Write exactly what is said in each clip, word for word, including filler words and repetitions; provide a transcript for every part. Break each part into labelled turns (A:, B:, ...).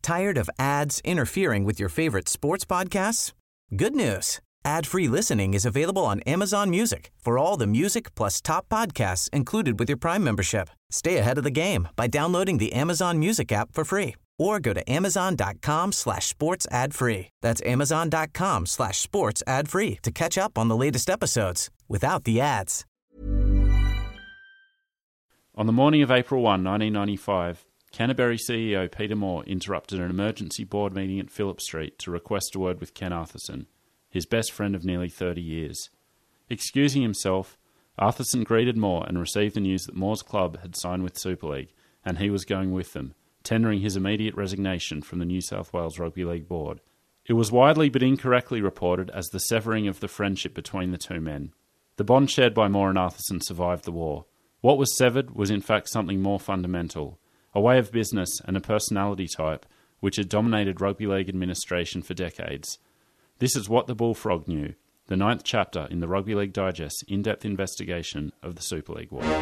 A: Tired of ads interfering with your favorite sports podcasts? Good news. Ad-free listening is available on Amazon Music for all the music plus top podcasts included with your Prime membership. Stay ahead of the game by downloading the Amazon Music app for free or go to amazon.com slash sports ad free. That's amazon.com slash sports ad free to catch up on the latest episodes without the ads.
B: On the morning of April first, nineteen ninety-five, Canterbury C E O Peter Moore interrupted an emergency board meeting at Phillip Street to request a word with Ken Arthurson, his best friend of nearly thirty years. Excusing himself, Arthurson greeted Moore and received the news that Moore's club had signed with Super League, and he was going with them, tendering his immediate resignation from the New South Wales Rugby League board. It was widely but incorrectly reported as the severing of the friendship between the two men. The bond shared by Moore and Arthurson survived the war. What was severed was in fact something more fundamental, a way of business and a personality type which had dominated rugby league administration for decades. This is what the Bullfrog knew, the ninth chapter in the Rugby League Digest's in-depth investigation of the Super League war.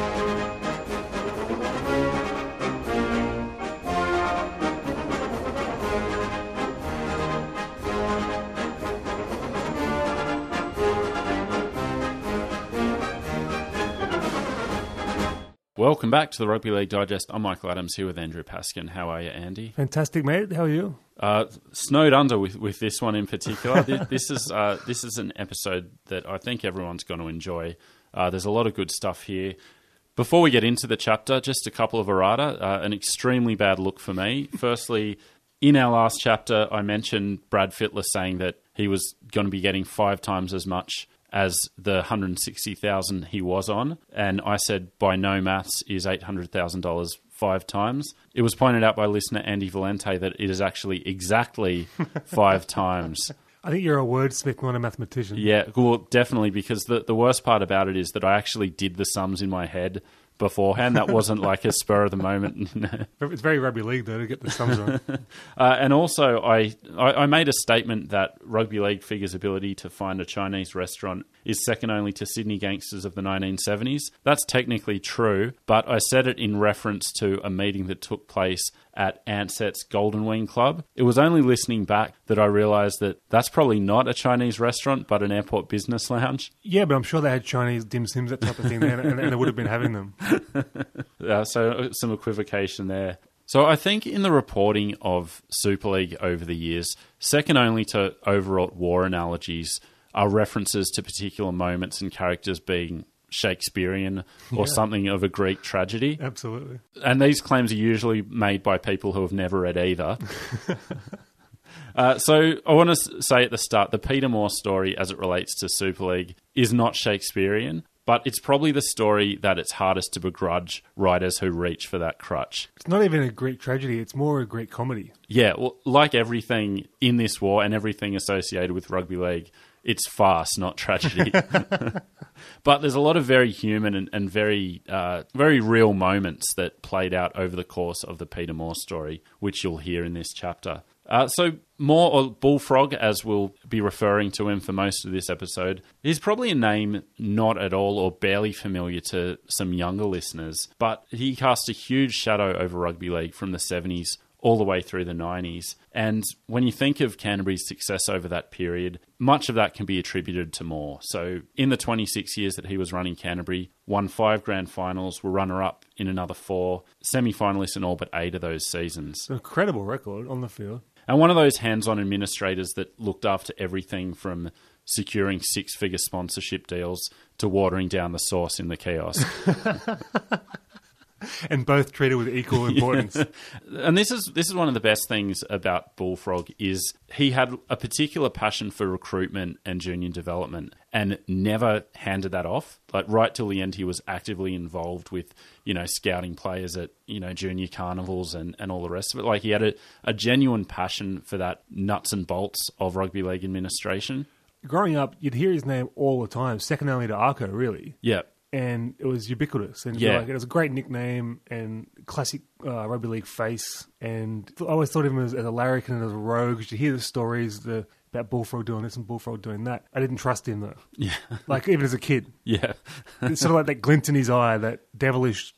B: Welcome back to the Rugby League Digest. I'm Michael Adams here with Andrew Paskin. How are you, Andy?
C: Fantastic, mate. How are you?
B: Uh, snowed under with, with this one in particular. this, this is uh, this is an episode that I think everyone's going to enjoy. Uh, there's a lot of good stuff here. Before we get into the chapter, just a couple of errata. Uh, an extremely bad look for me. Firstly, in our last chapter, I mentioned Brad Fittler saying that he was going to be getting five times as much as the one hundred sixty thousand dollars he was on. And I said, by no maths, is eight hundred thousand dollars five times. It was pointed out by listener Andy Valente that it is actually exactly five times.
C: I think you're a wordsmith, not a mathematician.
B: Yeah, well, definitely, because the, the worst part about it is that I actually did the sums in my head beforehand. That wasn't like a spur of the moment.
C: It's very rugby league, though, to get the sums on.
B: uh, and also, I, I, I made a statement that rugby league figures' ability to find a Chinese restaurant is second only to Sydney gangsters of the nineteen seventies. That's technically true, but I said it in reference to a meeting that took place at Ansett Golden Wing Club. It was only listening back that I realised that that's probably not a Chinese restaurant, but an airport business lounge.
C: Yeah, but I'm sure they had Chinese dim sims, that type of thing, there, and, and they would have been having them.
B: uh, so some equivocation there. So I think in the reporting of Super League over the years, second only to overwrought war analogies are references to particular moments and characters being Shakespearean or yeah. something of a Greek tragedy.
C: Absolutely.
B: And these claims are usually made by people who have never read either. uh, so I want to say at the start, the Peter Moore story as it relates to Super League is not Shakespearean, but it's probably the story that it's hardest to begrudge writers who reach for that crutch.
C: It's not even a Greek tragedy, it's more a Greek comedy.
B: Yeah, well, like everything in this war and everything associated with rugby league, it's farce, not tragedy. But there's a lot of very human and, and very uh, very real moments that played out over the course of the Peter Moore story, which you'll hear in this chapter. Uh, so Moore, or Bullfrog, as we'll be referring to him for most of this episode, is probably a name not at all or barely familiar to some younger listeners, but he cast a huge shadow over rugby league from the seventies all the way through the nineties. And when you think of Canterbury's success over that period, much of that can be attributed to Moore. So in the twenty-six years that he was running Canterbury, won five grand finals, were runner-up in another four, semi-finalists in all but eight of those seasons.
C: An incredible record on the field.
B: And one of those hands-on administrators that looked after everything from securing six-figure sponsorship deals to watering down the sauce in the kiosk.
C: And both treated with equal importance.
B: Yeah. And this is this is one of the best things about Bullfrog is he had a particular passion for recruitment and junior development and never handed that off. Like right till the end, he was actively involved with, you know, scouting players at, you know, junior carnivals and, and all the rest of it. Like he had a, a genuine passion for that nuts and bolts of rugby league administration.
C: Growing up, you'd hear his name all the time, second only to Arco, really.
B: Yeah.
C: And it was ubiquitous. And
B: yeah.
C: like, it was a great nickname and classic uh, rugby league face. And I always thought of him as, as a larrikin and as a rogue. You hear the stories the, about Bullfrog doing this and Bullfrog doing that. I didn't trust him, though.
B: Yeah.
C: Like, even as a kid.
B: Yeah.
C: It's sort of like that glint in his eye, that devilish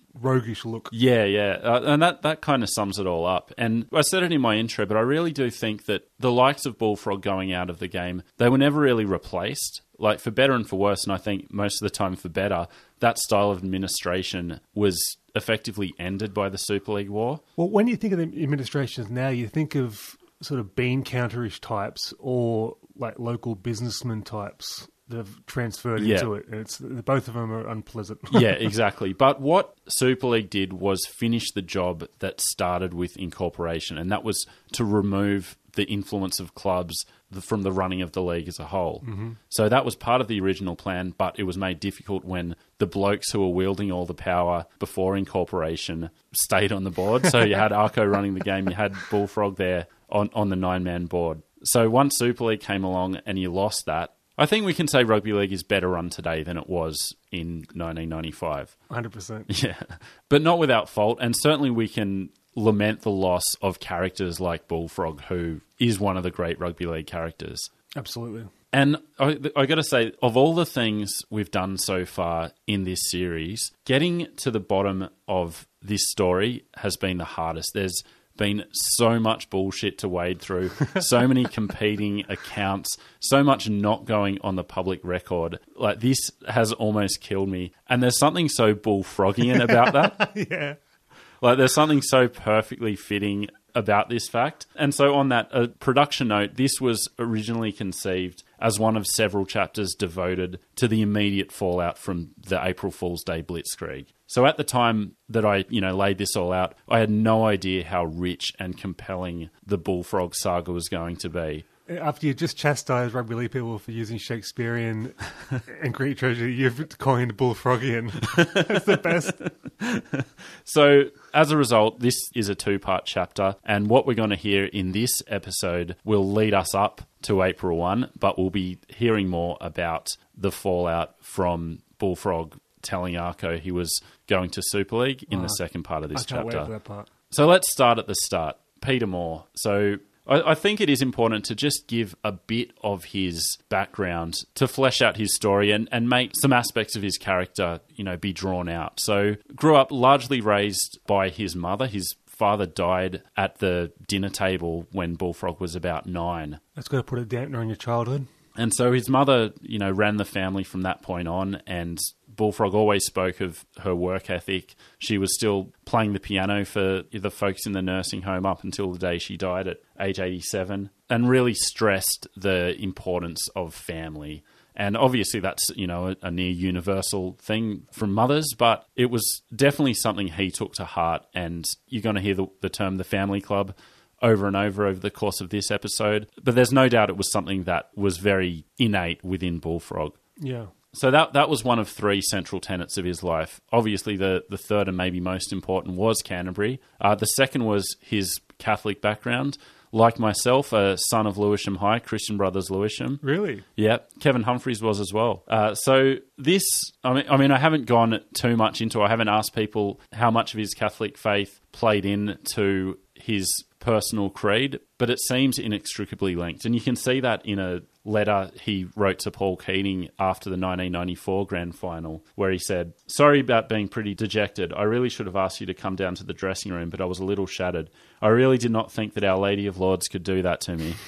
C: roguish look.
B: Yeah, yeah. Uh, and that, that kind of sums it all up. And I said it in my intro, but I really do think that the likes of Bullfrog going out of the game, they were never really replaced. Like, for better and for worse, and I think most of the time for better, that style of administration was effectively ended by the Super League War.
C: Well, when you think of the administrations now, you think of sort of bean counterish types or like local businessman types that have transferred
B: Yeah.
C: into it. And it's both of them are unpleasant.
B: Yeah, exactly. But what Super League did was finish the job that started with incorporation, and that was to remove the influence of clubs from the running of the league as a whole. Mm-hmm. So that was part of the original plan, but it was made difficult when the blokes who were wielding all the power before incorporation stayed on the board. So you had Arco running the game, you had Bullfrog there on, on the nine-man board. So once Super League came along and you lost that, I think we can say rugby league is better run today than it was in nineteen ninety-five.
C: one hundred percent.
B: Yeah, but not without fault. And certainly we can lament the loss of characters like Bullfrog, who is one of the great rugby league characters.
C: Absolutely.
B: And I, I got to say, of all the things we've done so far in this series, getting to the bottom of this story has been the hardest. There's been so much bullshit to wade through, so many competing accounts, so much not going on the public record. Like, this has almost killed me. And there's something so Bullfrogian about that.
C: Yeah.
B: Like, there's something so perfectly fitting about this fact. And so on that uh, production note, this was originally conceived as one of several chapters devoted to the immediate fallout from the April Fool's Day Blitzkrieg. So at the time that I, you know, laid this all out, I had no idea how rich and compelling the Bullfrog saga was going to be.
C: After you just chastised rugby league people for using Shakespearean and Greek tragedy, you've coined Bullfrogian. That's the best.
B: So as a result, this is a two-part chapter, and what we're going to hear in this episode will lead us up to April first, but we'll be hearing more about the fallout from Bullfrog telling Arco he was going to Super League in oh, the second part of this
C: I can't
B: chapter.
C: Wait for that part.
B: So let's start at the start. Peter Moore. So I, I think it is important to just give a bit of his background to flesh out his story and, and make some aspects of his character, you know, be drawn out. So grew up largely raised by his mother. His father died at the dinner table when Bullfrog was about nine.
C: That's got to put a dampener on your childhood.
B: And so his mother, you know, ran the family from that point on, and Bullfrog always spoke of her work ethic. She was still playing the piano for the folks in the nursing home up until the day she died at age eighty-seven, and really stressed the importance of family. And obviously that's, you know, a, a near universal thing from mothers, but it was definitely something he took to heart. And you're going to hear the, the term the family club over and over over the course of this episode. But there's no doubt it was something that was very innate within Bullfrog.
C: Yeah.
B: So that that was one of three central tenets of his life. Obviously, the, the third and maybe most important was Canterbury. Uh, the second was his Catholic background. Like myself, a son of Lewisham High, Christian Brothers Lewisham.
C: Really?
B: Yeah, Kevin Humphreys was as well. Uh, so this, I mean, I mean, I haven't gone too much into, I haven't asked people how much of his Catholic faith played into his personal creed, but it seems inextricably linked. And you can see that in a letter he wrote to Paul Keating after the nineteen ninety-four grand final, where he said, "Sorry about being pretty dejected. I really should have asked you to come down to the dressing room, but I was a little shattered. I really did not think that Our Lady of Lords could do that to me."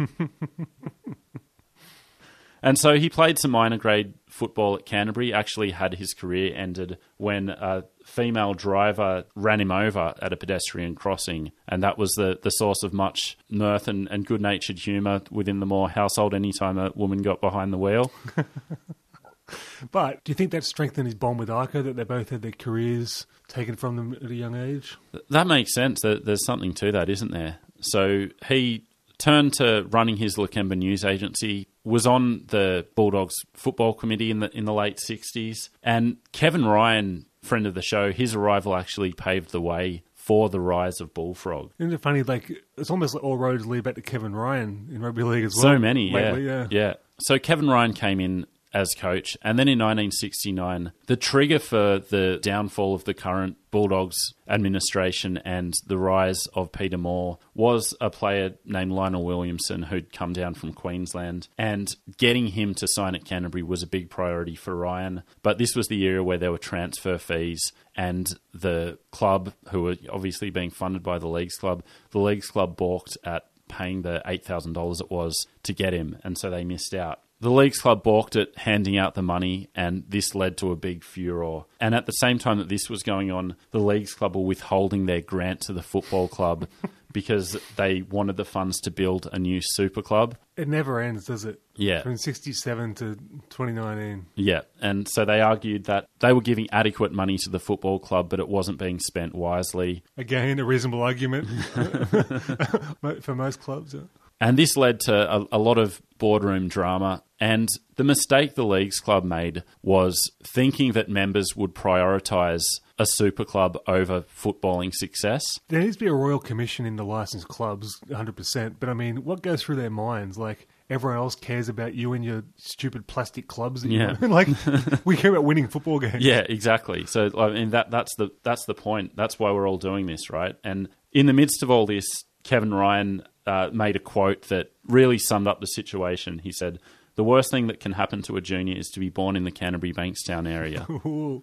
B: And so he played some minor grade football at Canterbury, actually had his career ended when a female driver ran him over at a pedestrian crossing. And that was the, the source of much mirth and, and good-natured humour within the Moore household anytime a woman got behind the wheel.
C: But do you think that strengthened his bond with Arco, that they both had their careers taken from them at a young age?
B: That makes sense. There's something to that, isn't there? So he turned to running his Lakemba news agency, was on the Bulldogs football committee in the in the late sixties, and Kevin Ryan, friend of the show, his arrival actually paved the way for the rise of Bullfrog.
C: Isn't it funny, like, it's almost like all roads lead back to Kevin Ryan in rugby league as well.
B: So many,
C: lately,
B: yeah.
C: yeah.
B: Yeah. So Kevin Ryan came in as coach. And then in nineteen sixty-nine, the trigger for the downfall of the current Bulldogs administration and the rise of Peter Moore was a player named Lionel Williamson who'd come down from Queensland, and getting him to sign at Canterbury was a big priority for Ryan. But this was the era where there were transfer fees, and the club, who were obviously being funded by the Leagues Club, the Leagues Club balked at paying the eight thousand dollars it was to get him, and so they missed out. The Leagues Club balked at handing out the money, and this led to a big furore. And at the same time that this was going on, the Leagues Club were withholding their grant to the football club because they wanted the funds to build a new super club.
C: It never ends, does it?
B: Yeah.
C: From sixty-seven to twenty nineteen.
B: Yeah, and so they argued that they were giving adequate money to the football club, but it wasn't being spent wisely.
C: Again, a reasonable argument for most clubs. Yeah.
B: And this led to a, a lot of boardroom drama. And the mistake the Leagues Club made was thinking that members would prioritise a super club over footballing success.
C: There needs to be a royal commission in the licensed clubs, one hundred percent. But I mean, what goes through their minds? Like, everyone else cares about you and your stupid plastic clubs. That
B: Yeah.
C: You like, we care about winning football games.
B: Yeah, exactly. So I mean, that that's the that's the point. That's why we're all doing this, right? And in the midst of all this, Kevin Ryan uh, made a quote that really summed up the situation. He said, "The worst thing that can happen to a junior is to be born in the Canterbury Bankstown area."
C: Ooh,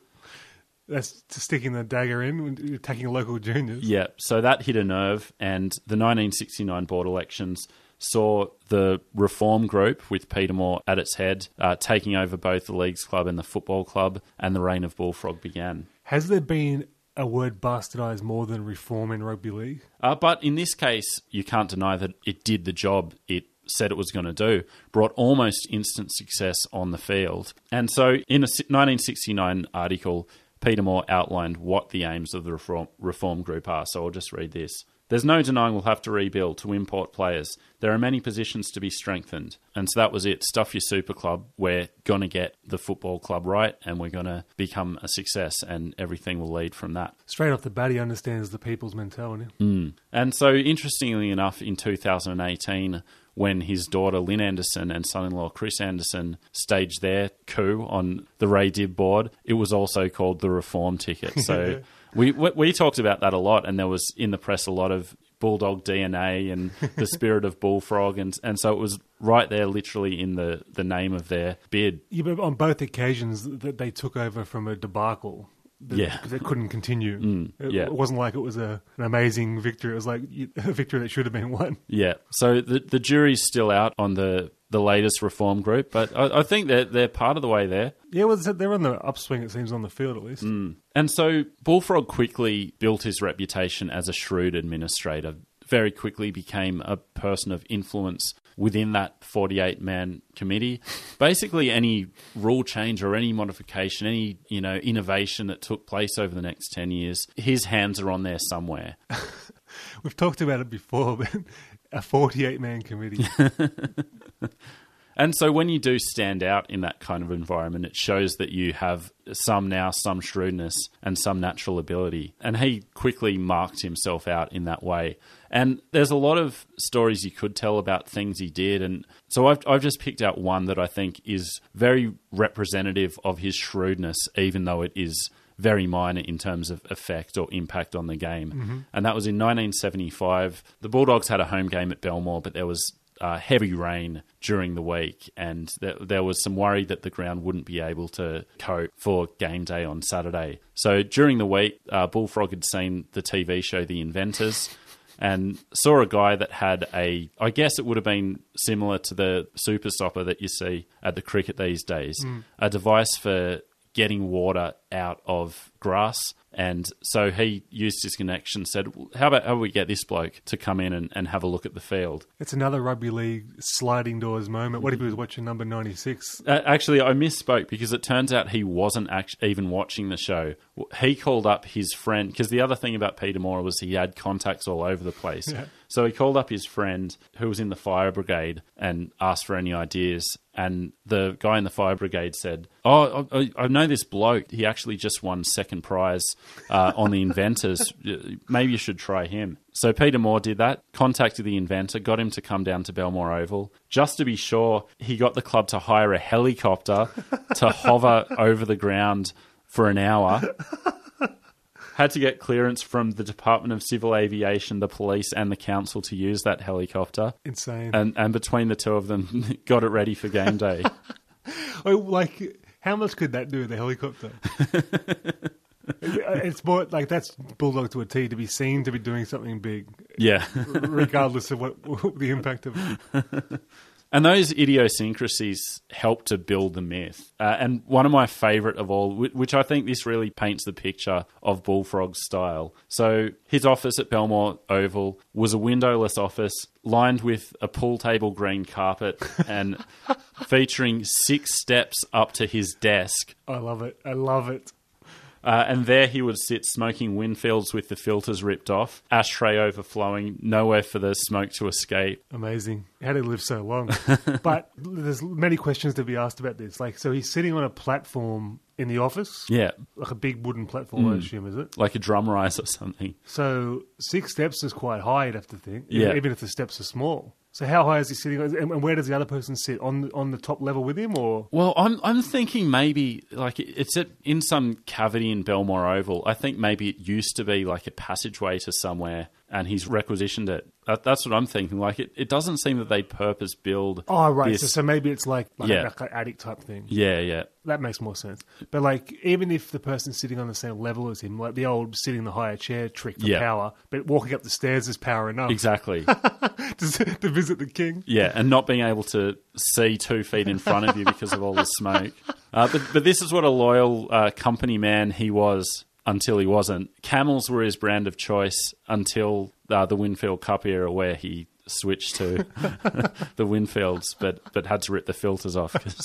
C: that's sticking the dagger in when attacking local juniors.
B: Yeah, so that hit a nerve, and the nineteen sixty-nine board elections saw the Reform Group, with Peter Moore at its head, uh, taking over both the Leagues Club and the Football Club, and the reign of Bullfrog began.
C: Has there been a word bastardised more than reform in rugby league?
B: Uh, but in this case, you can't deny that it did the job it said it was going to do, brought almost instant success on the field. And so in a nineteen sixty-nine article, Peter Moore outlined what the aims of the Reform, Reform Group are. So I'll just read this. "There's no denying we'll have to rebuild to import players. There are many positions to be strengthened." And so that was it. Stuff your super club. We're going to get the football club right, and we're going to become a success, and everything will lead from that.
C: Straight off the bat, he understands the people's mentality.
B: Mm. And so, interestingly enough, in two thousand eighteen, when his daughter Lynn Anderson and son-in-law Chris Anderson staged their coup on the Ray Dibb board, it was also called the Reform Ticket. So we, we we talked about that a lot, and there was in the press a lot of Bulldog D N A and the spirit of Bullfrog, and and so it was right there, literally in the, the name of their bid.
C: Yeah, but on both occasions that they took over from a debacle.
B: Yeah.
C: Because it couldn't continue.
B: Mm,
C: it,
B: yeah.
C: it wasn't like it was a, an amazing victory. It was like a victory that should have been won.
B: Yeah. So the the jury's still out on the, the latest Reform Group, but I, I think they're, they're part of the way there.
C: Yeah, well, they're on the upswing, it seems, on the field at least.
B: Mm. And so Bullfrog quickly built his reputation as a shrewd administrator, very quickly became a person of influence within that forty-eight man committee. Basically, any rule change or any modification, any you know innovation that took place over the next ten years, his hands are on there somewhere.
C: We've talked about it before, but a forty-eight man committee.
B: And so when you do stand out in that kind of environment, it shows that you have some now, some shrewdness and some natural ability. And he quickly marked himself out in that way. And there's a lot of stories you could tell about things he did. And so I've, I've just picked out one that I think is very representative of his shrewdness, even though it is very minor in terms of effect or impact on the game. Mm-hmm. And that was in nineteen seventy-five. The Bulldogs had a home game at Belmore, but there was Uh, heavy rain during the week, and th- there was some worry that the ground wouldn't be able to cope for game day on Saturday. So during the week, uh, Bullfrog had seen the T V show The Inventors and saw a guy that had a, I guess it would have been similar to the super stopper that you see at the cricket these days, mm. a device for getting water out of grass. And so he used his connection, said, how about how about we get this bloke to come in and, and have a look at the field?
C: It's another rugby league sliding doors moment. What if he was watching number ninety-six?
B: Uh, actually, I misspoke because it turns out he wasn't actually even watching the show. He called up his friend, because the other thing about Peter Moore was he had contacts all over the place. Yeah. So he called up his friend who was in the fire brigade and asked for any ideas. And the guy in the fire brigade said, oh, I, I know this bloke. He actually just won second prize uh, on the Inventors. Maybe you should try him. So Peter Moore did that, contacted the inventor, got him to come down to Belmore Oval. Just to be sure, he got the club to hire a helicopter to hover over the ground for an hour. Had to get clearance from the Department of Civil Aviation, the police, and the council to use that helicopter.
C: Insane.
B: And and between the two of them, got it ready for game day.
C: Oh, like, how much could that do, the helicopter? It's more like that's Bulldog to a T, to be seen to be doing something big.
B: Yeah.
C: Regardless of what, what the impact of it.
B: And those idiosyncrasies help to build the myth. Uh, and one of my favourite of all, which I think this really paints the picture of Bullfrog's style. So his office at Belmore Oval was a windowless office lined with a pool table green carpet and featuring six steps up to his desk.
C: I love it. I love it.
B: Uh, and there he would sit smoking Winfields with the filters ripped off, ashtray overflowing, nowhere for the smoke to escape.
C: Amazing. How did he live so long? But there's many questions to be asked about this. Like, so he's sitting on a platform in the office?
B: Yeah.
C: Like a big wooden platform, mm. I assume, is it?
B: Like a drum rise or something.
C: So six steps is quite high, you'd have to think,
B: yeah.
C: even if the steps are small. So how high is he sitting, and where does the other person sit, on on the top level with him, or?
B: Well, I'm I'm thinking maybe like it's at, in some cavity in Belmore Oval. I think maybe it used to be like a passageway to somewhere, and he's requisitioned it. That, that's what I'm thinking. Like it, it doesn't seem that they purpose build.
C: Oh right,
B: this.
C: So, so maybe it's like like,
B: yeah.
C: like an attic type thing.
B: Yeah, yeah.
C: That makes more sense. But like, even if the person's sitting on the same level as him, like the old sitting in the higher chair trick for
B: yeah.
C: power, but walking up the stairs is power enough.
B: Exactly.
C: to, to visit the king.
B: Yeah, and not being able to see two feet in front of you because of all the smoke. Uh, but but this is what a loyal uh, company man he was until he wasn't. Camels were his brand of choice until uh, the Winfield Cup era, where he switched to the Winfields, but but had to rip the filters off. Cause...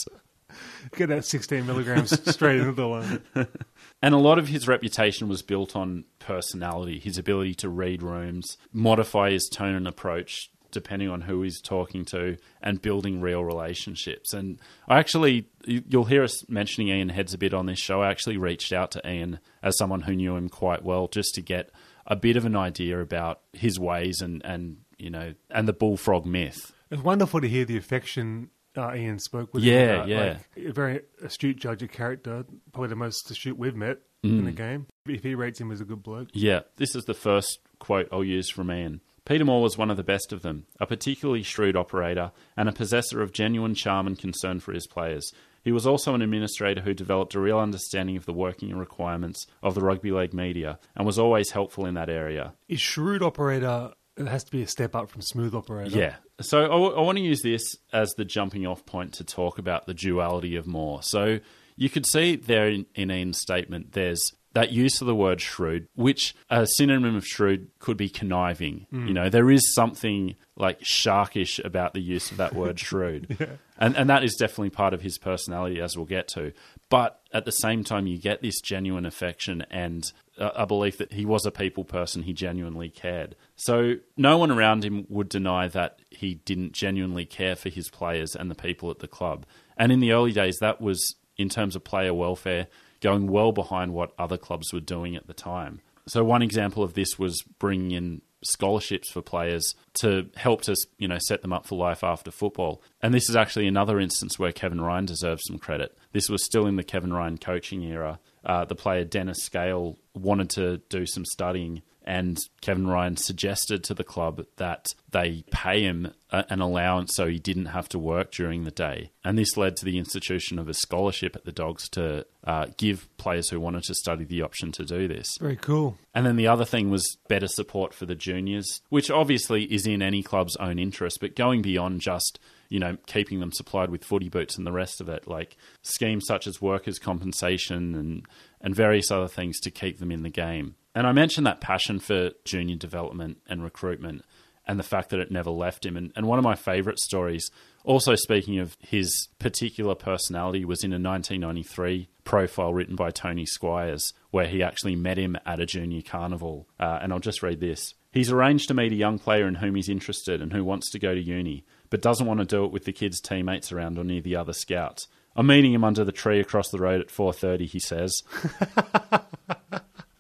C: Get that sixteen milligrams straight into the line.
B: And a lot of his reputation was built on personality, his ability to read rooms, modify his tone and approach depending on who he's talking to, and building real relationships. And I actually, you'll hear us mentioning Ian Heads a bit on this show. I actually reached out to Ian as someone who knew him quite well, just to get a bit of an idea about his ways and, and you know, and the Bullfrog myth.
C: It's wonderful to hear the affection uh, Ian spoke with.
B: Yeah,
C: about.
B: yeah.
C: Like, a very astute judge of character, probably the most astute we've met
B: mm.
C: in the game. If he rates him as a good bloke.
B: Yeah, this is the first quote I'll use from Ian. Peter Moore was one of the best of them, a particularly shrewd operator and a possessor of genuine charm and concern for his players. He was also an administrator who developed a real understanding of the working requirements of the rugby league media and was always helpful in that area.
C: Is shrewd operator, it has to be a step up from smooth operator?
B: Yeah. So I, w- I want to use this as the jumping off point to talk about the duality of Moore. So you could see there in, in Ian's statement, there's that use of the word shrewd, which a synonym of shrewd could be conniving. Mm. You know, there is something like sharkish about the use of that word shrewd. Yeah. And and that is definitely part of his personality, as we'll get to. But at the same time, you get this genuine affection and a, a belief that he was a people person, he genuinely cared. So no one around him would deny that he didn't genuinely care for his players and the people at the club. And in the early days, that was, in terms of player welfare, going well behind what other clubs were doing at the time. So one example of this was bringing in scholarships for players to help to, you know, set them up for life after football. And this is actually another instance where Kevin Ryan deserves some credit. This was still in the Kevin Ryan coaching era. Uh, the player Dennis Scale wanted to do some studying, and Kevin Ryan suggested to the club that they pay him a, an allowance so he didn't have to work during the day. And this led to the institution of a scholarship at the Dogs to uh, give players who wanted to study the option to do this.
C: Very cool.
B: And then the other thing was better support for the juniors, which obviously is in any club's own interest, but going beyond just, you know, keeping them supplied with footy boots and the rest of it, like schemes such as workers' compensation and, and various other things to keep them in the game. And I mentioned that passion for junior development and recruitment and the fact that it never left him. And, and one of my favourite stories, also speaking of his particular personality, was in a nineteen ninety-three profile written by Tony Squires, where he actually met him at a junior carnival. Uh, and I'll just read this. He's arranged to meet a young player in whom he's interested and who wants to go to uni, but doesn't want to do it with the kids' teammates around or near the other scouts. I'm meeting him under the tree across the road at four thirty, he says.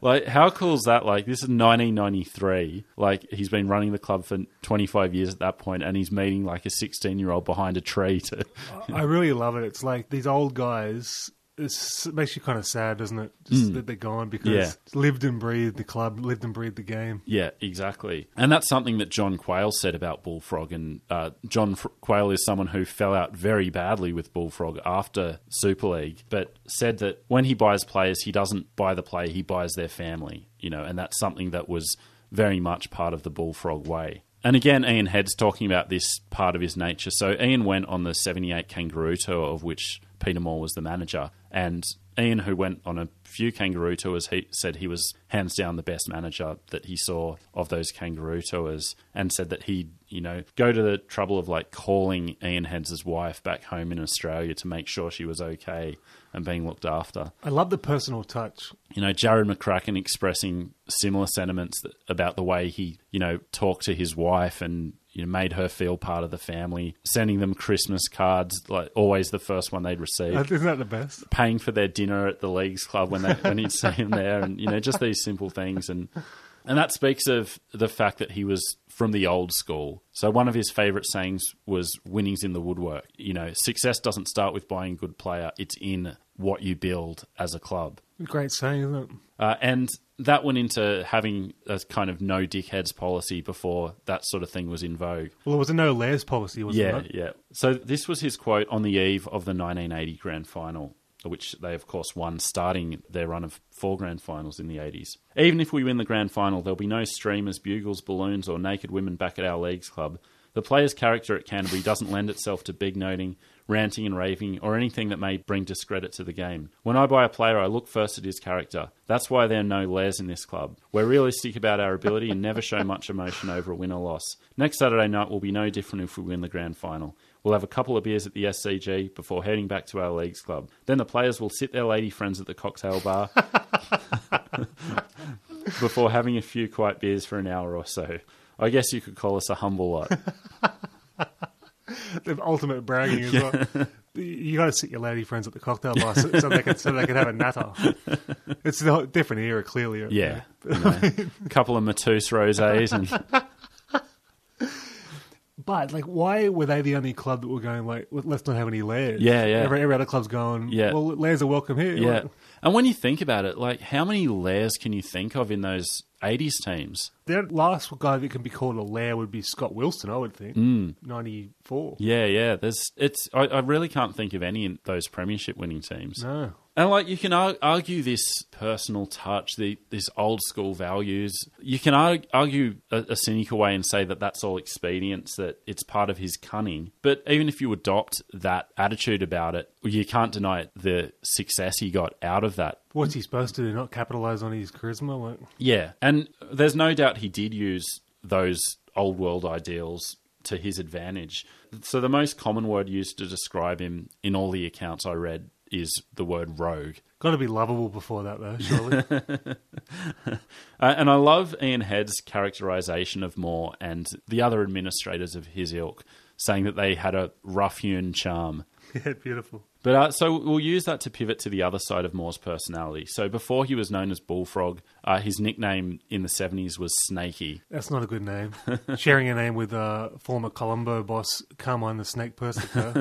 B: Like, how cool is that? Like, this is nineteen ninety-three. Like, he's been running the club for twenty-five years at that point, and he's meeting like a sixteen-year-old behind a tree to...
C: I really love it. It's like these old guys... It's, it makes you kind of sad, doesn't it? Just
B: Mm.
C: that they're gone because
B: Yeah.
C: lived and breathed the club, lived and breathed the game.
B: Yeah, exactly. And that's something that John Quayle said about Bullfrog. And uh, John F- Quayle is someone who fell out very badly with Bullfrog after Super League, but said that when he buys players, he doesn't buy the player, he buys their family. You know, and that's something that was very much part of the Bullfrog way. And again, Ian Head's talking about this part of his nature. So Ian went on the seventy-eight Kangaroo Tour, of which Peter Moore was the manager. And Ian, who went on a few Kangaroo Tours, he said he was hands down the best manager that he saw of those Kangaroo Tours, and said that he'd, you know, go to the trouble of like calling Ian Heads' wife back home in Australia to make sure she was okay and being looked after.
C: I love the personal touch.
B: You know, Jared McCracken expressing similar sentiments about the way he, you know, talked to his wife and, you know, made her feel part of the family, sending them Christmas cards, like always the first one they'd receive.
C: Isn't that the best?
B: Paying for their dinner at the Leagues Club when they when he'd see him there, and, you know, just these simple things. And and that speaks of the fact that he was from the old school. So one of his favourite sayings was winning's in the woodwork. You know, success doesn't start with buying a good player, it's in what you build as a club.
C: Great saying, isn't it?
B: Uh, and that went into having a kind of no dickheads policy before that sort of thing was in vogue.
C: Well, it was a no layers policy, wasn't
B: Yeah,
C: it?
B: yeah. So this was his quote on the eve of the nineteen eighty Grand Final, which they, of course, won, starting their run of four Grand Finals in the eighties. Even if we win the Grand Final, there'll be no streamers, bugles, balloons, or naked women back at our Leagues Club. The player's character at Canterbury doesn't lend itself to big noting, ranting and raving, or anything that may bring discredit to the game. When I buy a player, I look first at his character. That's why there are no layers in this club. We're realistic about our ability and never show much emotion over a win or loss. Next Saturday night will be no different if we win the Grand Final. We'll have a couple of beers at the S C G before heading back to our Leagues Club. Then the players will sit their lady friends at the cocktail bar before having a few quiet beers for an hour or so. I guess you could call us a humble lot.
C: The ultimate bragging as well. You got to sit your lady friends at the cocktail bar so, so they can so they can have a natter. It's a different era, clearly.
B: Yeah, you know, a couple of Matus rosés and.
C: But like, why were they the only club that were going like, let's not have any layers?
B: Yeah, yeah.
C: Every, every other club's going,
B: Yeah.
C: well, layers are welcome here.
B: Yeah.
C: Like,
B: And when you think about it, like, how many layers can you think of in those eighties teams?
C: the last guy that can be called a layer would be Scott Wilson, I would think.
B: Mm.
C: ninety-four.
B: Yeah, yeah. There's, it's. I, I really can't think of any in those premiership winning teams.
C: No.
B: And like, you can ar- argue this personal touch, the this old school values. You can ar- argue a, a cynical way and say that that's all expedience, that it's part of his cunning. But even if you adopt that attitude about it, you can't deny the success he got out of that.
C: What's he supposed to do? Not capitalise on his charisma? Like,
B: Yeah, and there's no doubt he did use those old world ideals to his advantage. So the most common word used to describe him in all the accounts I read is the word rogue.
C: got to be lovable before that, though, surely.
B: uh, and I love Ian Head's characterisation of Moore and the other administrators of his ilk, saying that they had a rough-hewn charm.
C: Yeah, beautiful.
B: But uh, so we'll use that to pivot to the other side of Moore's personality. So before he was known as Bullfrog, uh, his nickname in the seventies was Snakey.
C: That's not a good name. Sharing a name with uh, former Colombo boss Carmine the Snake Persico.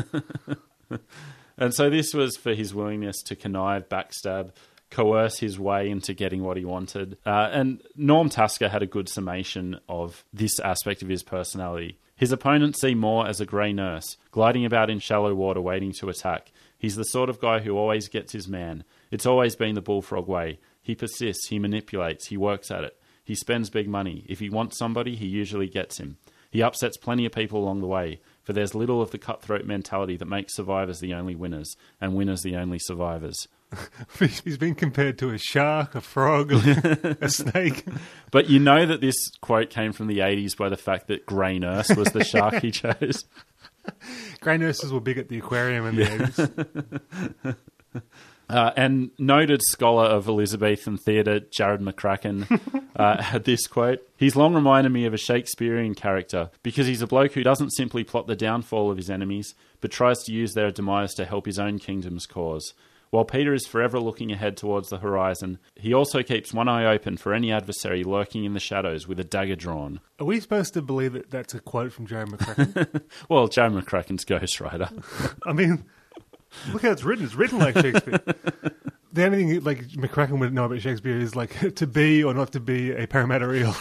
B: And so this was for his willingness to connive, backstab, coerce his way into getting what he wanted. Uh, and Norm Tasker had a good summation of this aspect of his personality. His opponents see Moore as a grey nurse, gliding about in shallow water waiting to attack. He's the sort of guy who always gets his man. It's always been the Bullfrog way. He persists, he manipulates, he works at it. He spends big money. If he wants somebody, he usually gets him. He upsets plenty of people along the way, for there's little of the cutthroat mentality that makes survivors the only winners, and winners the only survivors.
C: He's been compared to a shark, a frog, a snake.
B: But you know that this quote came from the eighties by the fact that Grey Nurse was the shark he chose.
C: Grey nurses were big at the aquarium in the eighties.
B: Uh, and noted scholar of Elizabethan theatre, Jared McCracken, uh, had this quote: "He's long reminded me of a Shakespearean character because he's a bloke who doesn't simply plot the downfall of his enemies, but tries to use their demise to help his own kingdom's cause. While Peter is forever looking ahead towards the horizon, he also keeps one eye open for any adversary lurking in the shadows with a dagger drawn.
C: Are we supposed to believe that that's a quote from Joe McCracken?
B: Well, Joe McCracken's ghostwriter.
C: I mean, look how it's written. It's written like Shakespeare. The only thing like McCracken would know about Shakespeare is like to be or not to be a Parramatta eel.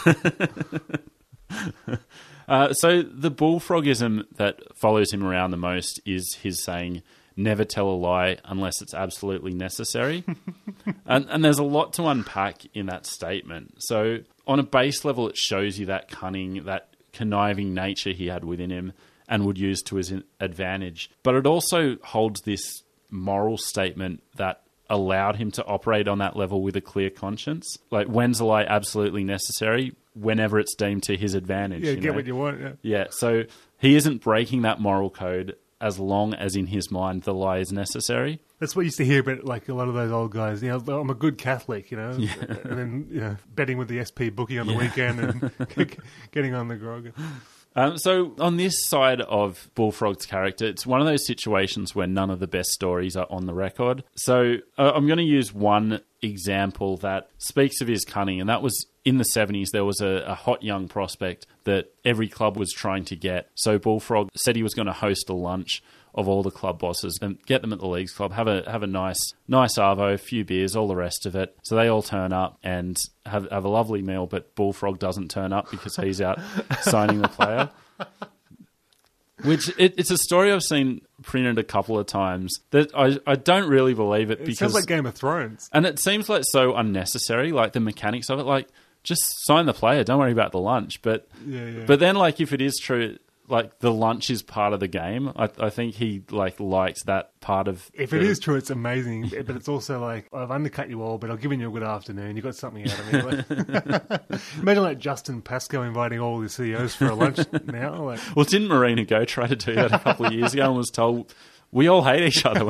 B: uh, so the bullfrogism that follows him around the most is his saying, never tell a lie unless it's absolutely necessary. and, and there's a lot to unpack in that statement. So on a base level, it shows you that cunning, that conniving nature he had within him and would use to his advantage. But it also holds this moral statement that allowed him to operate on that level with a clear conscience. Like, when's a lie absolutely necessary? Whenever it's deemed to his advantage.
C: Yeah,
B: you
C: get
B: know?
C: what you want. Yeah.
B: yeah, so he isn't breaking that moral code as long as in his mind the lie is necessary.
C: That's what you used to hear about, like, a lot of those old guys. You know, I'm a good Catholic, you know,
B: Yeah.
C: and then, you know, betting with the S P bookie on the
B: Yeah.
C: weekend and getting on the grog.
B: Um, so on this side of Bullfrog's character, it's one of those situations where none of the best stories are on the record. So uh, I'm going to use one example that speaks of his cunning, and that was in the seventies. There was a, a hot young prospect that every club was trying to get. So Bullfrog said he was going to host a lunch of all the club bosses and get them at the Leagues Club, have a have a nice nice arvo, a few beers, all the rest of it. So they all turn up and have have a lovely meal, but Bullfrog doesn't turn up because he's out signing the player. Which, it, it's a story I've seen printed a couple of times that I, I don't really believe it.
C: It
B: because
C: sounds like Game of Thrones.
B: And it seems like so unnecessary, like the mechanics of it. Like, just sign the player, don't worry about the lunch. But
C: Yeah, yeah.
B: but then, like, if it is true, like, the lunch is part of the game. I, I think he, like, liked that part of...
C: If
B: the,
C: it is true, it's amazing. But it's also like, I've undercut you all, but I've given you a good afternoon. You got something out of me. Like, imagine like Justin Pascoe inviting all the C E Os for a lunch now. Like,
B: Well, didn't Marina Go try to do that a couple of years ago and was told, we all hate each other?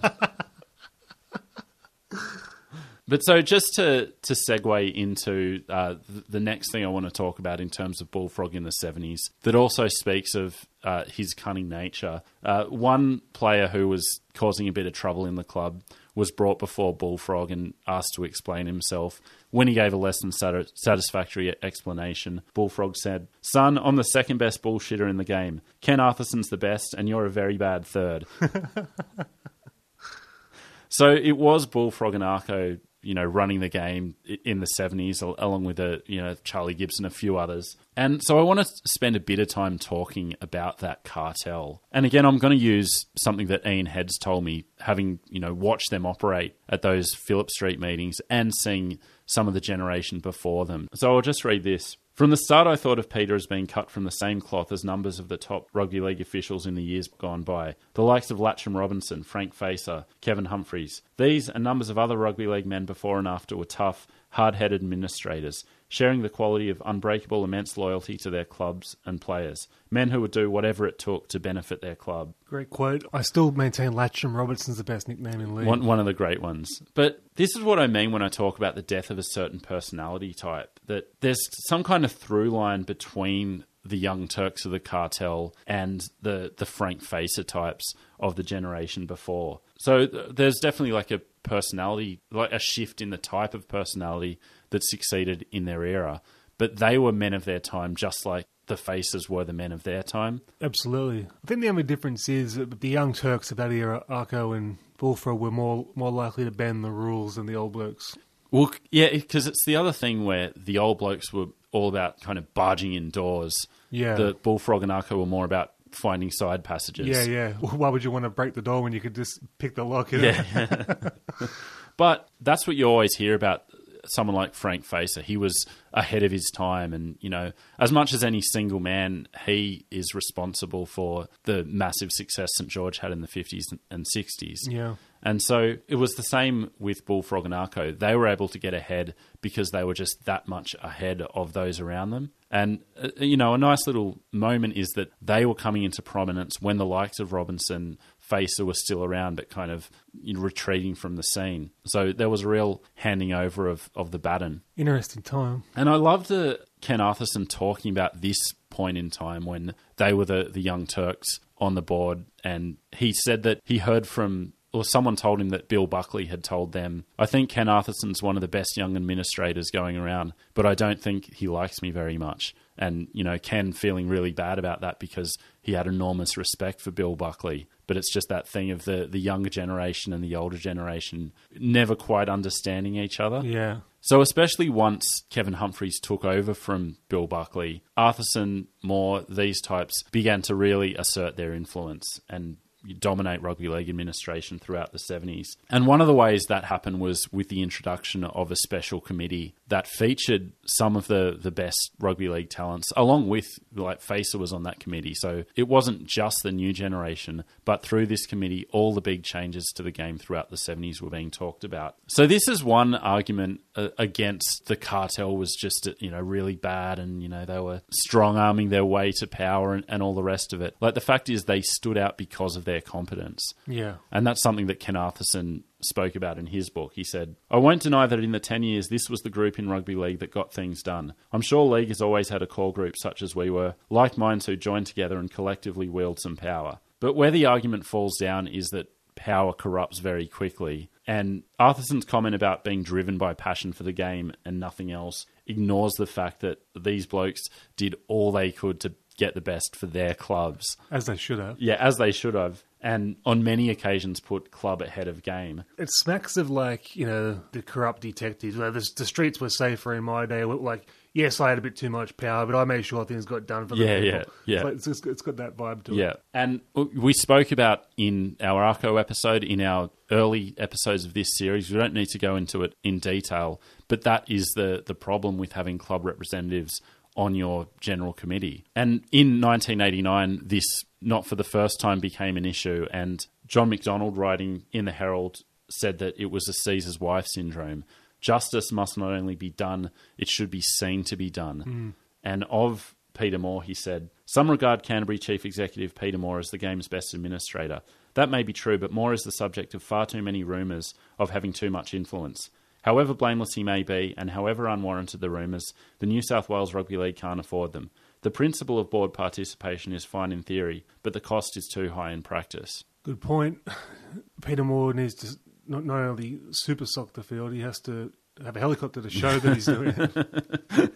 B: But so just to, to segue into uh, the, the next thing I want to talk about in terms of Bullfrog in the seventies, that also speaks of uh, his cunning nature. Uh, one player who was causing a bit of trouble in the club was brought before Bullfrog and asked to explain himself. When he gave a less than sat- satisfactory explanation, Bullfrog said, "Son, I'm the second best bullshitter in the game. Ken Arthursson's the best, and you're a very bad third." So it was Bullfrog and Arco, you know, running the game in the seventies, along with a, you know, Charlie Gibson, a few others. And so I want to spend a bit of time talking about that cartel. And again, I'm going to use something that Ian Heads told me, having, you know, watched them operate at those Phillip Street meetings and seeing some of the generation before them. So I'll just read this. "From the start, I thought of Peter as being cut from the same cloth as numbers of the top rugby league officials in the years gone by. The likes of Latcham Robinson, Frank Facer, Kevin Humphreys. These and numbers of other rugby league men before and after were tough, hard-headed administrators, sharing the quality of unbreakable immense loyalty to their clubs and players. Men who would do whatever it took to benefit their club."
C: great quote. I still maintain Latcham Robinson's the best nickname in the league.
B: One, one of the great ones. But this is what I mean when I talk about the death of a certain personality type, that there's some kind of through line between the Young Turks of the cartel and the, the Frank Facer types of the generation before. So th- there's definitely like a personality, like a shift in the type of personality that succeeded in their era. But they were men of their time, just like the Facers were the men of their time.
C: Absolutely. I think the only difference is that the Young Turks of that era, Arco and Bullfrog, were more more likely to bend the rules than the old blokes.
B: Well, yeah, because it's the other thing where the old blokes were all about kind of barging indoors.
C: Yeah.
B: The Bullfrog and Arco were more about finding side passages.
C: Yeah, yeah. Why would you want to break the door when you could just pick the lock? You know?
B: Yeah. But that's what you always hear about someone like Frank Facer. He was ahead of his time, and, you know, as much as any single man, he is responsible for the massive success St George had in the fifties and sixties.
C: Yeah.
B: And so it was the same with Bullfrog and Arco. They were able to get ahead because they were just that much ahead of those around them. And, uh, you know, a nice little moment is that they were coming into prominence when the likes of Robinson, Facer were still around, but kind of, you know, retreating from the scene. So there was a real handing over of, of the baton.
C: Interesting time.
B: And I loved uh, Ken Arthurson talking about this point in time when they were the, the Young Turks on the board. And he said that he heard from or someone told him that Bill Buckley had told them, I think Ken Arthursson's one of the best young administrators going around, but I don't think he likes me very much. And, you know, Ken feeling really bad about that because he had enormous respect for Bill Buckley. But it's just that thing of the, the younger generation and the older generation never quite understanding each other.
C: Yeah.
B: So especially once Kevin Humphreys took over from Bill Buckley, Arthurson, Moore, these types began to really assert their influence and dominate rugby league administration throughout the seventies. And one of the ways that happened was with the introduction of a special committee that featured some of the, the best rugby league talents, along with, like, Facer was on that committee. So it wasn't just the new generation, but through this committee, all the big changes to the game throughout the seventies were being talked about. So this is one argument uh, against the cartel was just, you know, really bad, and, you know, they were strong-arming their way to power and, and all the rest of it. Like, the fact is they stood out because of their competence.
C: Yeah.
B: And that's something that Ken Arthurson spoke about in his book. He said, I won't deny that in the ten years, this was the group in rugby league that got things done. I'm sure league has always had a core group such as we were, like minds who joined together and collectively wield some power. But where the argument falls down is that power corrupts very quickly. And Arthurson's comment about being driven by passion for the game and nothing else ignores the fact that these blokes did all they could to get the best for their clubs.
C: As they should have.
B: Yeah, as they should have. And on many occasions put club ahead of game.
C: It smacks of, like, you know, the corrupt detectives. Like, the, the streets were safer in my day. Like, yes, I had a bit too much power, but I made sure things got done for the
B: yeah,
C: people.
B: Yeah, yeah,
C: It's, like, it's, just, it's got that vibe to
B: yeah.
C: it.
B: Yeah, and we spoke about in our Arco episode, in our early episodes of this series, we don't need to go into it in detail, but that is the, the problem with having club representatives on your general committee. And in nineteen eighty-nine, this, not for the first time, became an issue. And John McDonald, writing in the Herald, said that it was a Caesar's wife syndrome. Justice must not only be done, it should be seen to be done. Mm. And of Peter Moore, he said, some regard Canterbury Chief Executive Peter Moore as the game's best administrator. That may be true, but Moore is the subject of far too many rumours of having too much influence. However blameless he may be, and however unwarranted the rumours, the New South Wales Rugby League can't afford them. The principle of board participation is fine in theory, but the cost is too high in practice.
C: Good point. Peter Moore needs to not, not only super sock the field, he has to have a helicopter to show that he's doing it.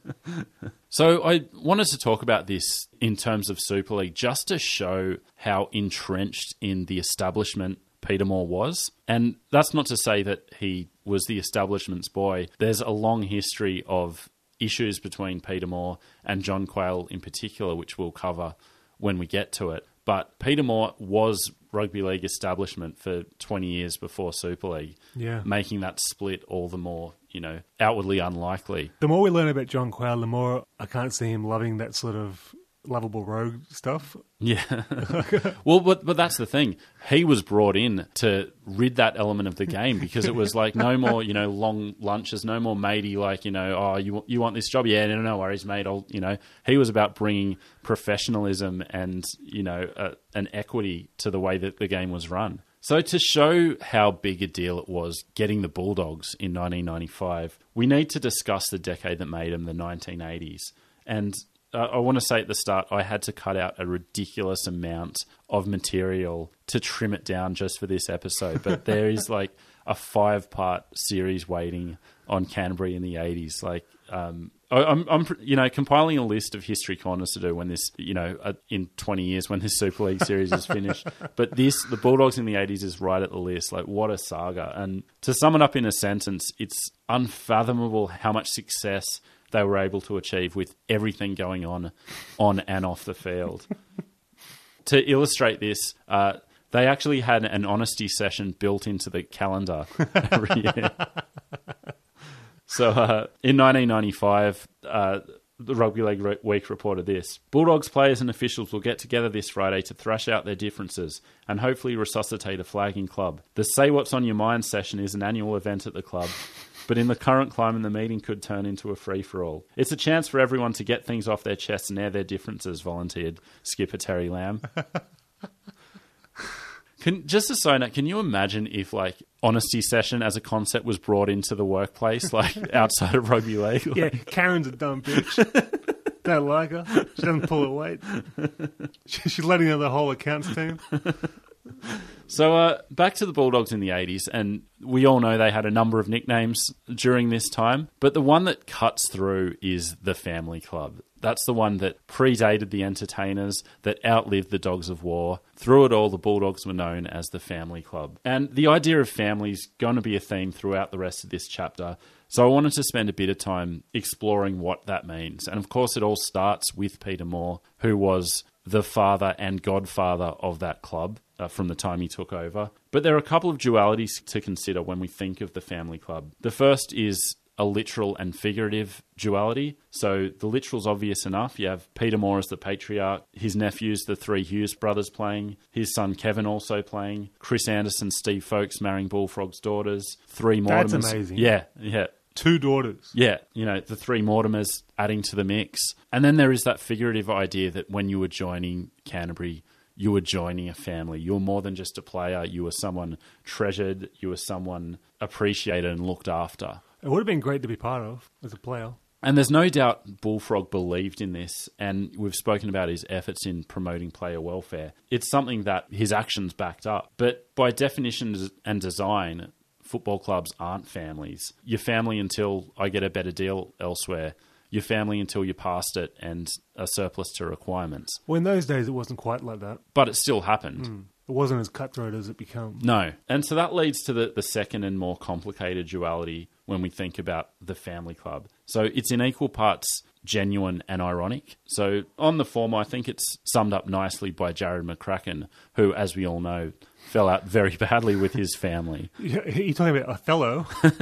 B: So I wanted to talk about this in terms of Super League, just to show how entrenched in the establishment Peter Moore was. And that's not to say that he was the establishment's boy. There's a long history of issues between Peter Moore and John Quayle in particular, which we'll cover when we get to it. But Peter Moore was rugby league establishment for twenty years before Super League,
C: yeah,
B: making that split all the more, you know, outwardly unlikely.
C: The more we learn about John Quayle, the more I can't see him loving that sort of lovable rogue stuff.
B: Yeah. Well, but but that's the thing. He was brought in to rid that element of the game, because it was like no more, you know, long lunches, no more matey, like, you know, oh, you you want this job? Yeah, no, no worries, mate. I'll, you know, he was about bringing professionalism and, you know, uh, an equity to the way that the game was run. So to show how big a deal it was getting the Bulldogs in nineteen ninety-five, we need to discuss the decade that made them, the nineteen eighties. And Uh, I want to say at the start, I had to cut out a ridiculous amount of material to trim it down just for this episode. But there is like a five-part series waiting on Canterbury in the eighties. Like, um, I, I'm, I'm, you know, compiling a list of history corners to do when this, you know, uh, in twenty years when this Super League series is finished. But this, the Bulldogs in the eighties, is right at the list. Like, what a saga! And to sum it up in a sentence, it's unfathomable how much success they were able to achieve with everything going on on and off the field. To illustrate this, uh, they actually had an honesty session built into the calendar every year. So uh, in nineteen ninety-five, uh, the Rugby League Week reported this: Bulldogs players and officials will get together this Friday to thrash out their differences and hopefully resuscitate a flagging club. The Say What's On Your Mind session is an annual event at the club, but in the current climate, the meeting could turn into a free-for-all. It's a chance for everyone to get things off their chests and air their differences, volunteered skipper Terry Lamb. Can, just a side note, can you imagine if, like, honesty session as a concept was brought into the workplace, like, outside of rugby league? Like,
C: yeah, Karen's a dumb bitch. Don't like her. She doesn't pull her weight. She, she's letting out the whole accounts team.
B: So uh, back to the Bulldogs in the eighties, and we all know they had a number of nicknames during this time, but the one that cuts through is the Family Club. That's the one that predated the Entertainers, that outlived the Dogs of War. Through it all, the Bulldogs were known as the Family Club. And the idea of family is going to be a theme throughout the rest of this chapter. So I wanted to spend a bit of time exploring what that means. And of course, it all starts with Peter Moore, who was the father and godfather of that club uh, from the time he took over. But there are a couple of dualities to consider when we think of the Family Club. The first is a literal and figurative duality. So the literal's obvious enough. You have Peter Moore as the patriarch, his nephews, the three Hughes brothers, playing, his son Kevin also playing, Chris Anderson, Steve Folkes marrying Bullfrog's daughters, three Mortimers.
C: That's amazing.
B: Yeah, yeah.
C: Two daughters.
B: Yeah, you know, the three Mortimers adding to the mix. And then there is that figurative idea that when you were joining Canterbury, you were joining a family. You were more than just a player. You were someone treasured. You were someone appreciated and looked after.
C: It would have been great to be part of as a player.
B: And there's no doubt Bullfrog believed in this, and we've spoken about his efforts in promoting player welfare. It's something that his actions backed up. But by definition and design, football clubs aren't families. You're family until I get a better deal elsewhere. You're family until you're past it and a surplus to requirements.
C: Well, in those days, it wasn't quite like that.
B: But it still happened.
C: Mm. It wasn't as cutthroat as it became.
B: No. And so that leads to the, the second and more complicated duality when we think about the Family Club. So it's in equal parts genuine and ironic. So on the former, I think it's summed up nicely by Jared McCracken, who, as we all know, fell out very badly with his family.
C: You're talking about Othello.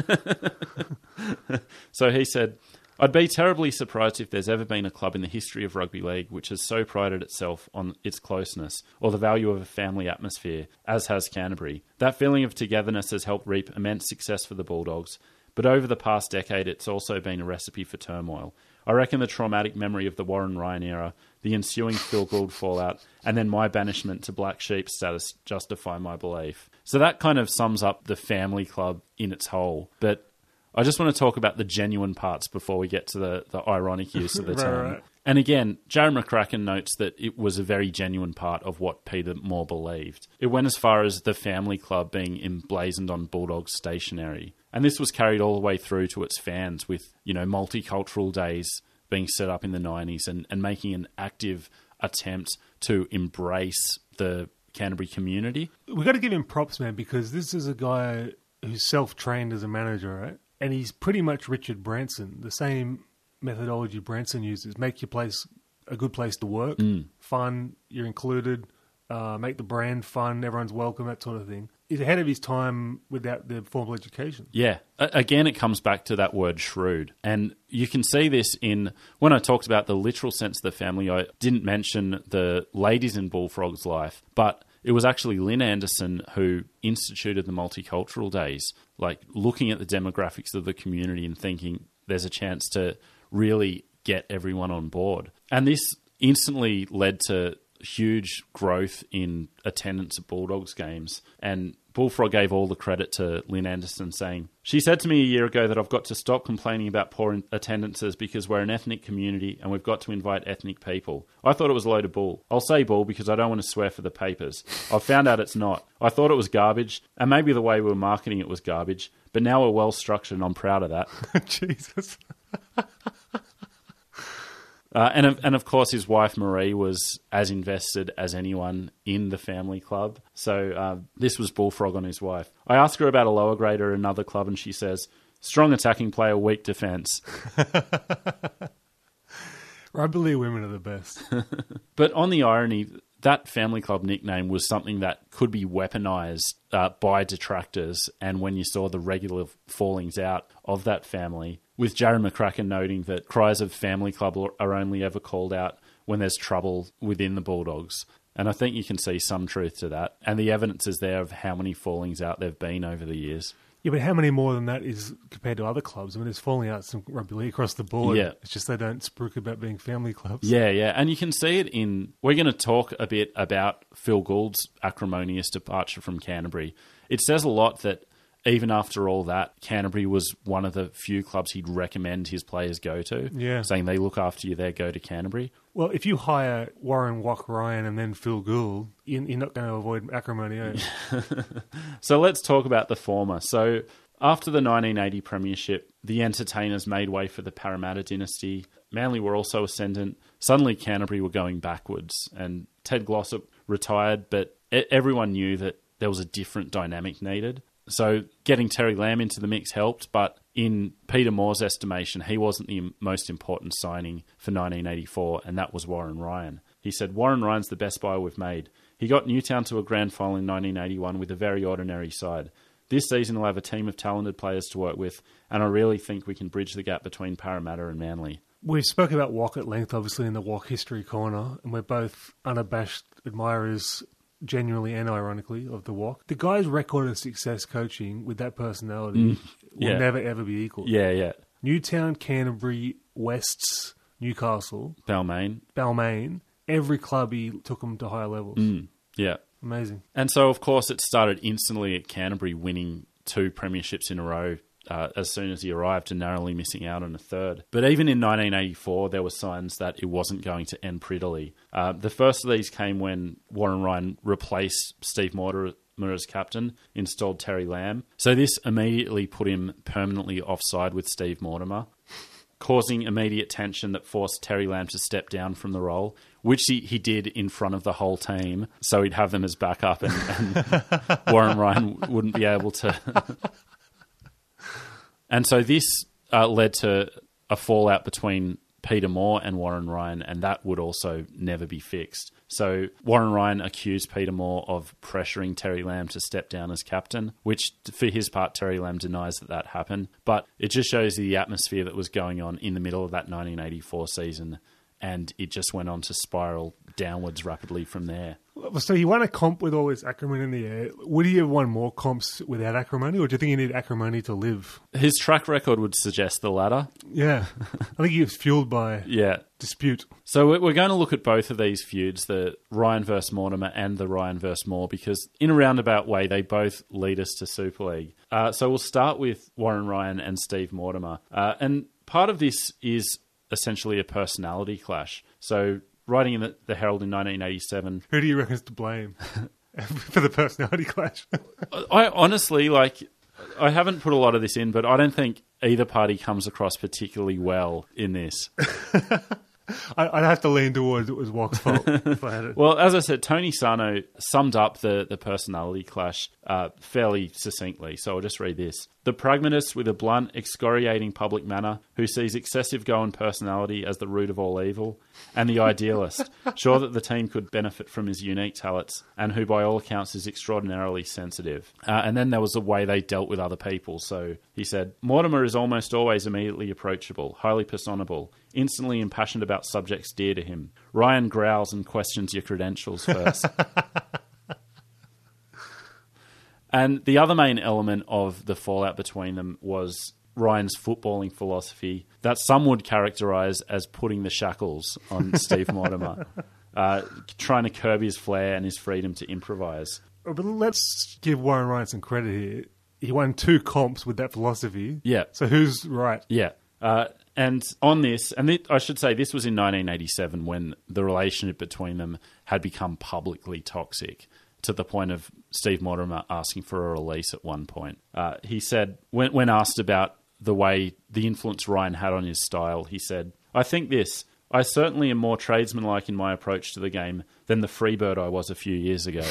B: So he said, I'd be terribly surprised if there's ever been a club in the history of rugby league which has so prided itself on its closeness or the value of a family atmosphere, as has Canterbury. That feeling of togetherness has helped reap immense success for the Bulldogs, but over the past decade it's also been a recipe for turmoil. I reckon the traumatic memory of the Warren Ryan era, the ensuing Phil Gould fallout, and then my banishment to black sheep status justify my belief. So that kind of sums up the Family Club in its whole, but I just want to talk about the genuine parts before we get to the, the ironic use of the term.
C: Right, right.
B: And again, Jared McCracken notes that it was a very genuine part of what Peter Moore believed. It went as far as the Family Club being emblazoned on Bulldogs stationery. And this was carried all the way through to its fans with, you know, multicultural days being set up in the nineties and, and making an active attempt to embrace the Canterbury community.
C: We've got to give him props, man, because this is a guy who's self-trained as a manager, right? And he's pretty much Richard Branson, the same methodology Branson uses. Make your place a good place to work, mm. fun, you're included, uh, make the brand fun, everyone's welcome, that sort of thing. He's ahead of his time without the formal education.
B: Yeah. A- again, it comes back to that word shrewd. And you can see this in, when I talked about the literal sense of the family, I didn't mention the ladies in Bullfrog's life, but it was actually Lynn Anderson who instituted the multicultural days, like looking at the demographics of the community and thinking there's a chance to really get everyone on board. And this instantly led to huge growth in attendance at Bulldogs games. And Bullfrog gave all the credit to Lynn Anderson, saying, she said to me a year ago that I've got to stop complaining about poor attendances because we're an ethnic community and we've got to invite ethnic people. I thought it was a load of bull. I'll say bull because I don't want to swear for the papers. I've found out it's not. I thought it was garbage, and maybe the way we were marketing it was garbage, but now we're well structured and I'm proud of that.
C: Jesus.
B: Uh, and, of, and of course, his wife, Marie, was as invested as anyone in the Family Club. So uh, this was Bullfrog on his wife. I asked her about a lower grader at another club, and she says, strong attacking player, weak defence.
C: Rugby league women are the best.
B: But on the irony, that Family Club nickname was something that could be weaponised uh, by detractors. And when you saw the regular fallings out of that family, with Jared McCracken noting that cries of Family Club are only ever called out when there's trouble within the Bulldogs. And I think you can see some truth to that. And the evidence is there of how many fallings out there have been over the years.
C: Yeah, but how many more than that is compared to other clubs? I mean, there's falling out some rugby league across the board.
B: Yeah.
C: It's just they don't spruik about being family clubs.
B: Yeah, yeah. And you can see it in... We're going to talk a bit about Phil Gould's acrimonious departure from Canterbury. It says a lot that even after all that, Canterbury was one of the few clubs he'd recommend his players go to.
C: Yeah.
B: Saying they look after you there, go to Canterbury.
C: Well, if you hire Warren Wack Ryan and then Phil Gould, you're not going to avoid acrimony, are you?
B: So let's talk about the former. So after the nineteen eighty premiership, the entertainers made way for the Parramatta dynasty. Manly were also ascendant. Suddenly Canterbury were going backwards, and Ted Glossop retired, but everyone knew that there was a different dynamic needed. So getting Terry Lamb into the mix helped, but in Peter Moore's estimation, he wasn't the most important signing for nineteen eighty-four, and that was Warren Ryan. He said, Warren Ryan's the best buy we've made. He got Newtown to a grand final in nineteen eighty-one with a very ordinary side. This season we'll have a team of talented players to work with, and I really think we can bridge the gap between Parramatta and Manly.
C: We've spoken about Wack at length, obviously, in the Wack History Corner, and we're both unabashed admirers, genuinely and ironically, of the Wack. The guy's record of success coaching with that personality
B: Mm, yeah.
C: will never, ever be equal.
B: Yeah, yeah.
C: Newtown, Canterbury, Wests, Newcastle,
B: Balmain.
C: Balmain, every club he took them to higher levels.
B: Mm, yeah.
C: Amazing.
B: And so, of course, it started instantly at Canterbury winning two premierships in a row uh, as soon as he arrived and narrowly missing out on a third. But even in nineteen eighty-four, there were signs that it wasn't going to end prettily. Uh, the first of these came when Warren Ryan replaced Steve Mortimer as captain, installed Terry Lamb. So this immediately put him permanently offside with Steve Mortimer, causing immediate tension that forced Terry Lamb to step down from the role, which he, he did in front of the whole team, so he'd have them as backup and, and Warren Ryan wouldn't be able to... And so this uh, led to a fallout between Peter Moore and Warren Ryan, and that would also never be fixed. So Warren Ryan accused Peter Moore of pressuring Terry Lamb to step down as captain, which for his part, Terry Lamb denies that that happened. But it just shows the atmosphere that was going on in the middle of that nineteen eighty-four season, and it just went on to spiral downwards rapidly from there.
C: So he won a comp with all this acrimony in the air. Would he have won more comps without acrimony, or do you think he needed acrimony to live?
B: His track record would suggest the latter.
C: Yeah. I think he was fueled by
B: yeah.
C: dispute.
B: So we're going to look at both of these feuds, the Ryan versus Mortimer and the Ryan versus Moore, because in a roundabout way, they both lead us to Super League. Uh, so we'll start with Warren Ryan and Steve Mortimer. Uh, and part of this is essentially a personality clash. So writing in the, the Herald in nineteen eighty-seven...
C: Who do you reckon's to blame for the personality clash?
B: I honestly, like, I haven't put a lot of this in, but I don't think either party comes across particularly well in this.
C: I'd have to lean towards it was Wack's fault if I had it.
B: Well, as I said, Tony Sarno summed up the, the personality clash uh, fairly succinctly, so I'll just read this. The pragmatist with a blunt, excoriating public manner who sees excessive go and personality as the root of all evil, and the idealist, sure that the team could benefit from his unique talents, and who by all accounts is extraordinarily sensitive. Uh, and then there was the way they dealt with other people. So he said, Mortimer is almost always immediately approachable, highly personable, instantly impassioned about subjects dear to him. Ryan growls and questions your credentials first. And the other main element of the fallout between them was Ryan's footballing philosophy that some would characterise as putting the shackles on Steve Mortimer, uh, trying to curb his flair and his freedom to improvise.
C: But let's give Warren Ryan some credit here. He won two comps with that philosophy.
B: Yeah.
C: So who's right?
B: Yeah. Uh, and on this, and th- I should say this was in nineteen eighty-seven when the relationship between them had become publicly toxic, to the point of Steve Mortimer asking for a release at one point. Uh, he said, when, when asked about the way, the influence Ryan had on his style, he said, I think this, I certainly am more tradesmanlike in my approach to the game than the freebird I was a few years ago.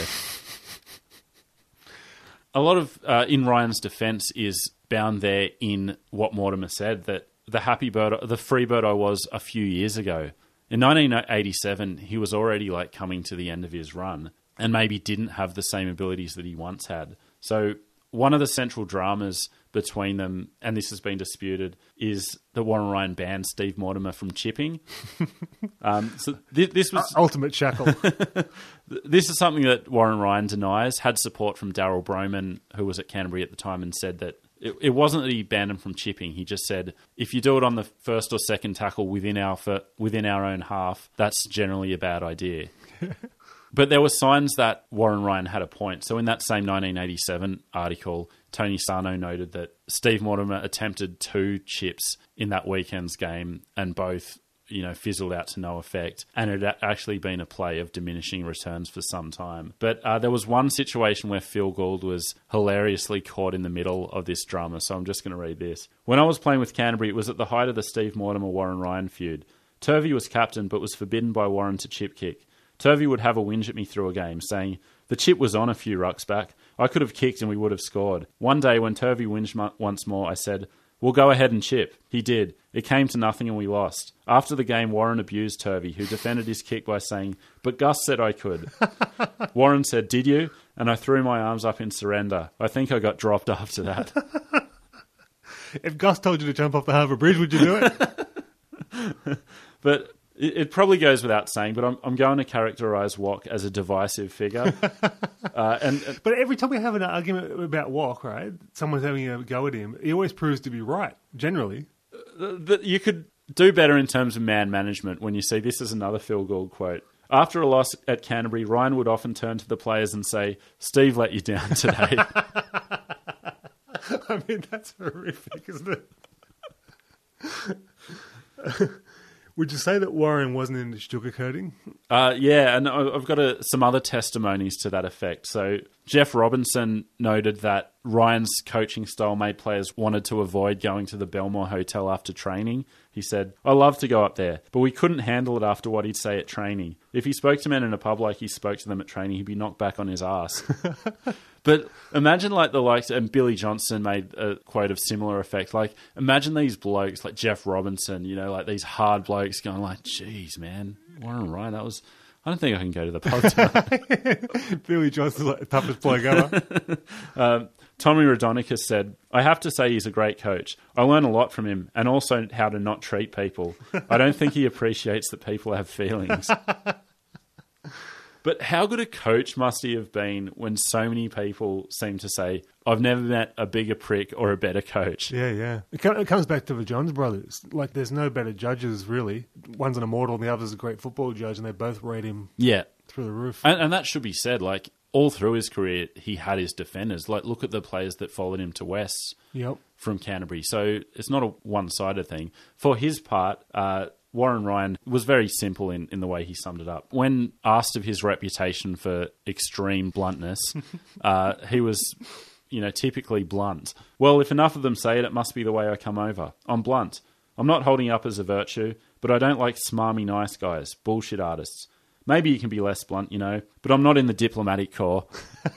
B: A lot of, uh, in Ryan's defence, is bound there in what Mortimer said, that the happy bird, the freebird I was a few years ago. In nineteen eighty-seven, he was already like coming to the end of his run, and maybe didn't have the same abilities that he once had. So one of the central dramas between them, and this has been disputed, is that Warren Ryan banned Steve Mortimer from chipping. um, so th- this was
C: uh, ultimate shackle.
B: This is something that Warren Ryan denies. Had support from Darryl Broman, who was at Canterbury at the time, and said that it, it wasn't that he banned him from chipping. He just said if you do it on the first or second tackle within our within our own half, that's generally a bad idea. But there were signs that Warren Ryan had a point. So in that same nineteen eighty-seven article, Tony Sarno noted that Steve Mortimer attempted two chips in that weekend's game, and both you know, fizzled out to no effect, and it had actually been a play of diminishing returns for some time. But uh, there was one situation where Phil Gould was hilariously caught in the middle of this drama, so I'm just going to read this. When I was playing with Canterbury, it was at the height of the Steve Mortimer-Warren Ryan feud. Turvey was captain, but was forbidden by Warren to chip kick. Turvey would have a whinge at me through a game, saying, "The chip was on a few rucks back. I could have kicked and we would have scored." One day, when Turvey whinged m- once more, I said, "We'll go ahead and chip." He did. It came to nothing and we lost. After the game, Warren abused Turvey, who defended his kick by saying, "But Gus said I could." Warren said, "Did you?" And I threw my arms up in surrender. I think I got dropped after that.
C: If Gus told you to jump off the Harbour Bridge, would you do it?
B: But it, it probably goes without saying, but I'm, I'm going to characterise Wok as a divisive figure. uh, and, and
C: But every time we have an argument about Wok, right, someone's having a go at him, he always proves to be right, generally.
B: That you could do better in terms of man management when you see this is another Phil Gould quote. After a loss at Canterbury, Ryan would often turn to the players and say, "Steve let you down today."
C: I mean, that's horrific, isn't it? Would you say that Warren wasn't into sugarcoating?
B: Uh, yeah, and I've got a, some other testimonies to that effect. So Jeff Robinson noted that Ryan's coaching style made players wanted to avoid going to the Belmore Hotel after training. He said, "I love to go up there, but we couldn't handle it after what he'd say at training. If he spoke to men in a pub like he spoke to them at training, he'd be knocked back on his ass." But imagine like the likes, and Billy Johnson made a quote of similar effect. Like, imagine these blokes like Jeff Robinson, you know, like these hard blokes going like, "Geez, man, Warren Ryan, that was, I don't think I can go to the pub tonight."
C: Billy Johnson's like the toughest bloke ever.
B: um, Tommy Radonicus said, "I have to say he's a great coach. I learn a lot from him, and also how to not treat people. I don't think he appreciates that people have feelings." But how good a coach must he have been when so many people seem to say, "I've never met a bigger prick or a better coach."
C: Yeah, yeah. It, co- it comes back to the Johns brothers. Like, there's no better judges, really. One's an immortal and the other's a great football judge, and they both rate him
B: Yeah.
C: through the roof.
B: And, and that should be said. Like, all through his career, he had his defenders. Like, look at the players that followed him to West
C: Yep.
B: from Canterbury. So it's not a one-sided thing. For his part, uh, Warren Ryan was very simple in, in the way he summed it up. When asked of his reputation for extreme bluntness, uh, he was, you know, typically blunt. "Well, if enough of them say it, it must be the way I come over. I'm blunt. I'm not holding up as a virtue, but I don't like smarmy nice guys, bullshit artists. Maybe you can be less blunt, you know, but I'm not in the diplomatic corps."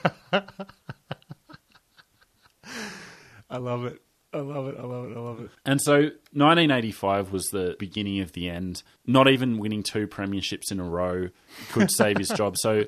C: I love it. I love it. I love it. I love it.
B: And so nineteen eighty-five was the beginning of the end. Not even winning two premierships in a row could save his job. So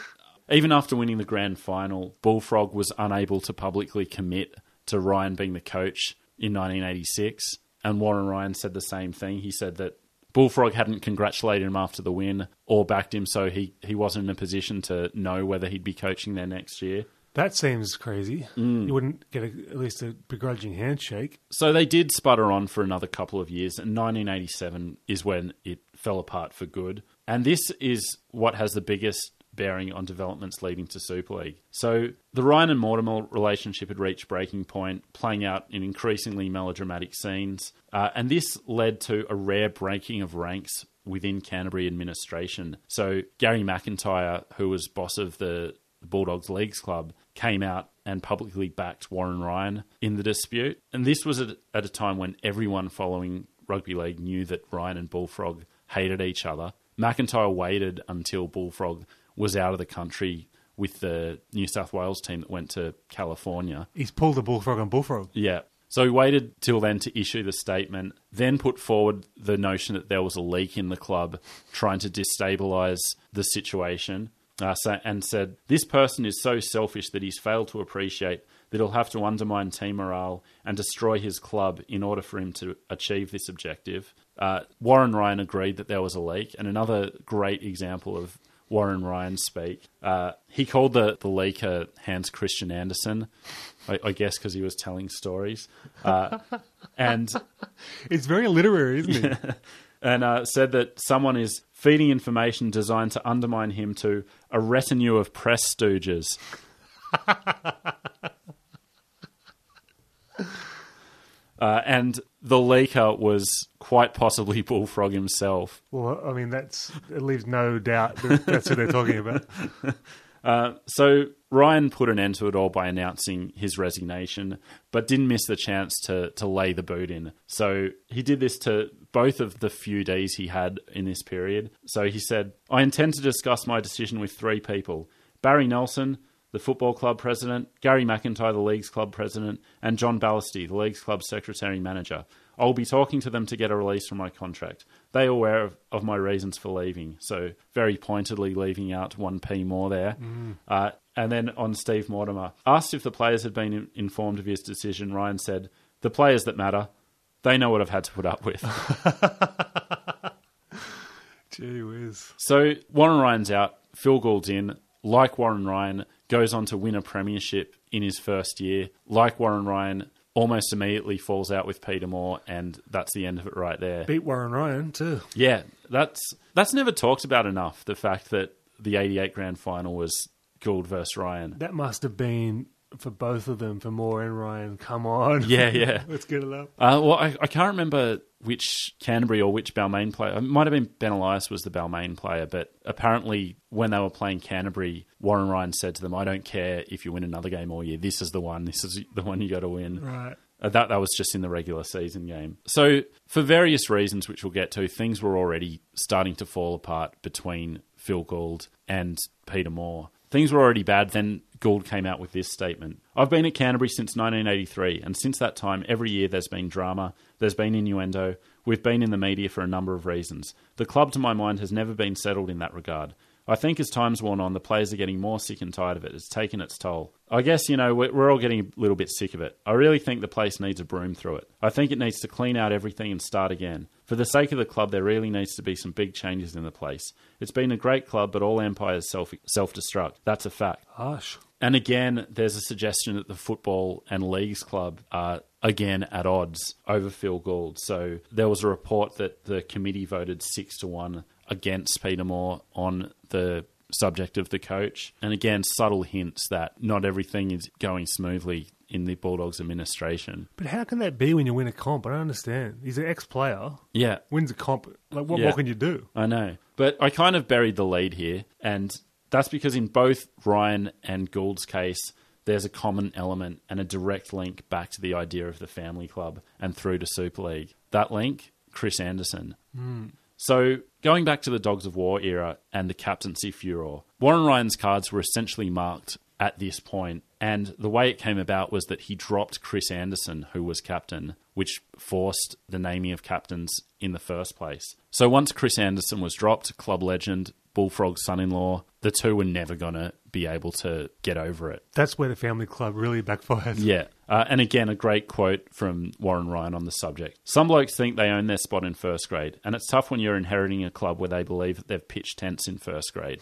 B: even after winning the grand final, Bullfrog was unable to publicly commit to Ryan being the coach in nineteen eighty-six. And Warren Ryan said the same thing. He said that Bullfrog hadn't congratulated him after the win or backed him, so he, he wasn't in a position to know whether he'd be coaching there next year.
C: That seems crazy.
B: Mm.
C: You wouldn't get a, at least a begrudging handshake.
B: So they did sputter on for another couple of years, and nineteen eighty-seven is when it fell apart for good. And this is what has the biggest bearing on developments leading to Super League. So the Ryan and Mortimer relationship had reached breaking point, playing out in increasingly melodramatic scenes. Uh, and this led to a rare breaking of ranks within Canterbury administration. So Gary McIntyre, who was boss of the Bulldogs Leagues Club, came out and publicly backed Warren Ryan in the dispute. And this was at, at a time when everyone following rugby league knew that Ryan and Bullfrog hated each other. McIntyre waited until Bullfrog was out of the country with the New South Wales team that went to California.
C: He's pulled the Bullfrog on Bullfrog.
B: Yeah. So he waited till then to issue the statement, then put forward the notion that there was a leak in the club trying to destabilise the situation. Uh, so, and said, "This person is so selfish that he's failed to appreciate that he'll have to undermine team morale and destroy his club in order for him to achieve this objective." Uh, Warren Ryan agreed that there was a leak. And another great example of Warren Ryan speak, uh, he called the, the leaker Hans Christian Andersen, I, I guess because he was telling stories. Uh, and
C: it's very literary, isn't it?
B: Yeah. And uh, said that someone is feeding information designed to undermine him to a retinue of press stooges. Uh, and the leaker was quite possibly Bullfrog himself.
C: Well, I mean, that's it leaves no doubt that that's who they're talking about.
B: Uh, so Ryan put an end to it all by announcing his resignation, but didn't miss the chance to to lay the boot in. So he did this to both of the few Ds he had in this period. So he said, I intend to discuss my decision with three people. Barry Nelson, the football club president, Gary McIntyre, the league's club president, and John Ballasty, the league's club secretary-manager. I will be talking to them to get a release from my contract. They are aware of, of my reasons for leaving, so very pointedly leaving out one p more there. Mm. Uh, and then on Steve Mortimer. Asked if the players had been in, informed of his decision, Ryan said, the players that matter, they know what I've had to put up with.
C: Gee whiz.
B: So Warren Ryan's out, Phil Gould's in. Like Warren Ryan, goes on to win a premiership in his first year. Like Warren Ryan, almost immediately falls out with Peter Moore, and that's the end of it right there.
C: Beat Warren Ryan too.
B: Yeah, that's that's never talked about enough, the fact that the eighty-eight grand final was Gould versus Ryan.
C: That must have been, for both of them, for Moore and Ryan, come on.
B: Yeah, yeah.
C: Let's get it up.
B: Uh, well, I, I can't remember which Canterbury or which Balmain player. It might have been Ben Elias was the Balmain player, but apparently when they were playing Canterbury, Warren Ryan said to them, I don't care if you win another game all year. This is the one. This is the one you got to win.
C: Right.
B: Uh, that, that was just in the regular season game. So for various reasons, which we'll get to, things were already starting to fall apart between Phil Gould and Peter Moore. Things were already bad. Then Gould came out with this statement. I've been at Canterbury since nineteen eighty-three, and since that time, every year there's been drama, there's been innuendo, we've been in the media for a number of reasons. The club, to my mind, has never been settled in that regard. I think as time's worn on, the players are getting more sick and tired of it. It's taken its toll. I guess, you know, we're all getting a little bit sick of it. I really think the place needs a broom through it. I think it needs to clean out everything and start again. For the sake of the club, there really needs to be some big changes in the place. It's been a great club, but all empires self, self-destruct. That's a fact.
C: Harsh.
B: And again, there's a suggestion that the football and leagues club are again at odds over Phil Gould. So there was a report that the committee voted six to one against Peter Moore on the subject of the coach. And again, subtle hints that not everything is going smoothly in the Bulldogs administration.
C: But how can that be when you win a comp? I don't understand. He's an ex-player.
B: Yeah.
C: Wins a comp. Like, what
B: Yeah.
C: more can you do?
B: I know. But I kind of buried the lead here, and that's because in both Ryan and Gould's case, there's a common element and a direct link back to the idea of the family club and through to Super League. That link, Chris Anderson.
C: Mm.
B: So going back to the Dogs of War era and the captaincy furor, Warren Ryan's cards were essentially marked at this point, and the way it came about was that he dropped Chris Anderson, who was captain, which forced the naming of captains in the first place. So once Chris Anderson was dropped, club legend, Bullfrog's son-in-law, the two were never going to be able to get over it.
C: That's where the family club really backfired.
B: Yeah. Uh, and again, a great quote from Warren Ryan on the subject. Some blokes think they own their spot in first grade, and it's tough when you're inheriting a club where they believe that they've pitched tents in first grade.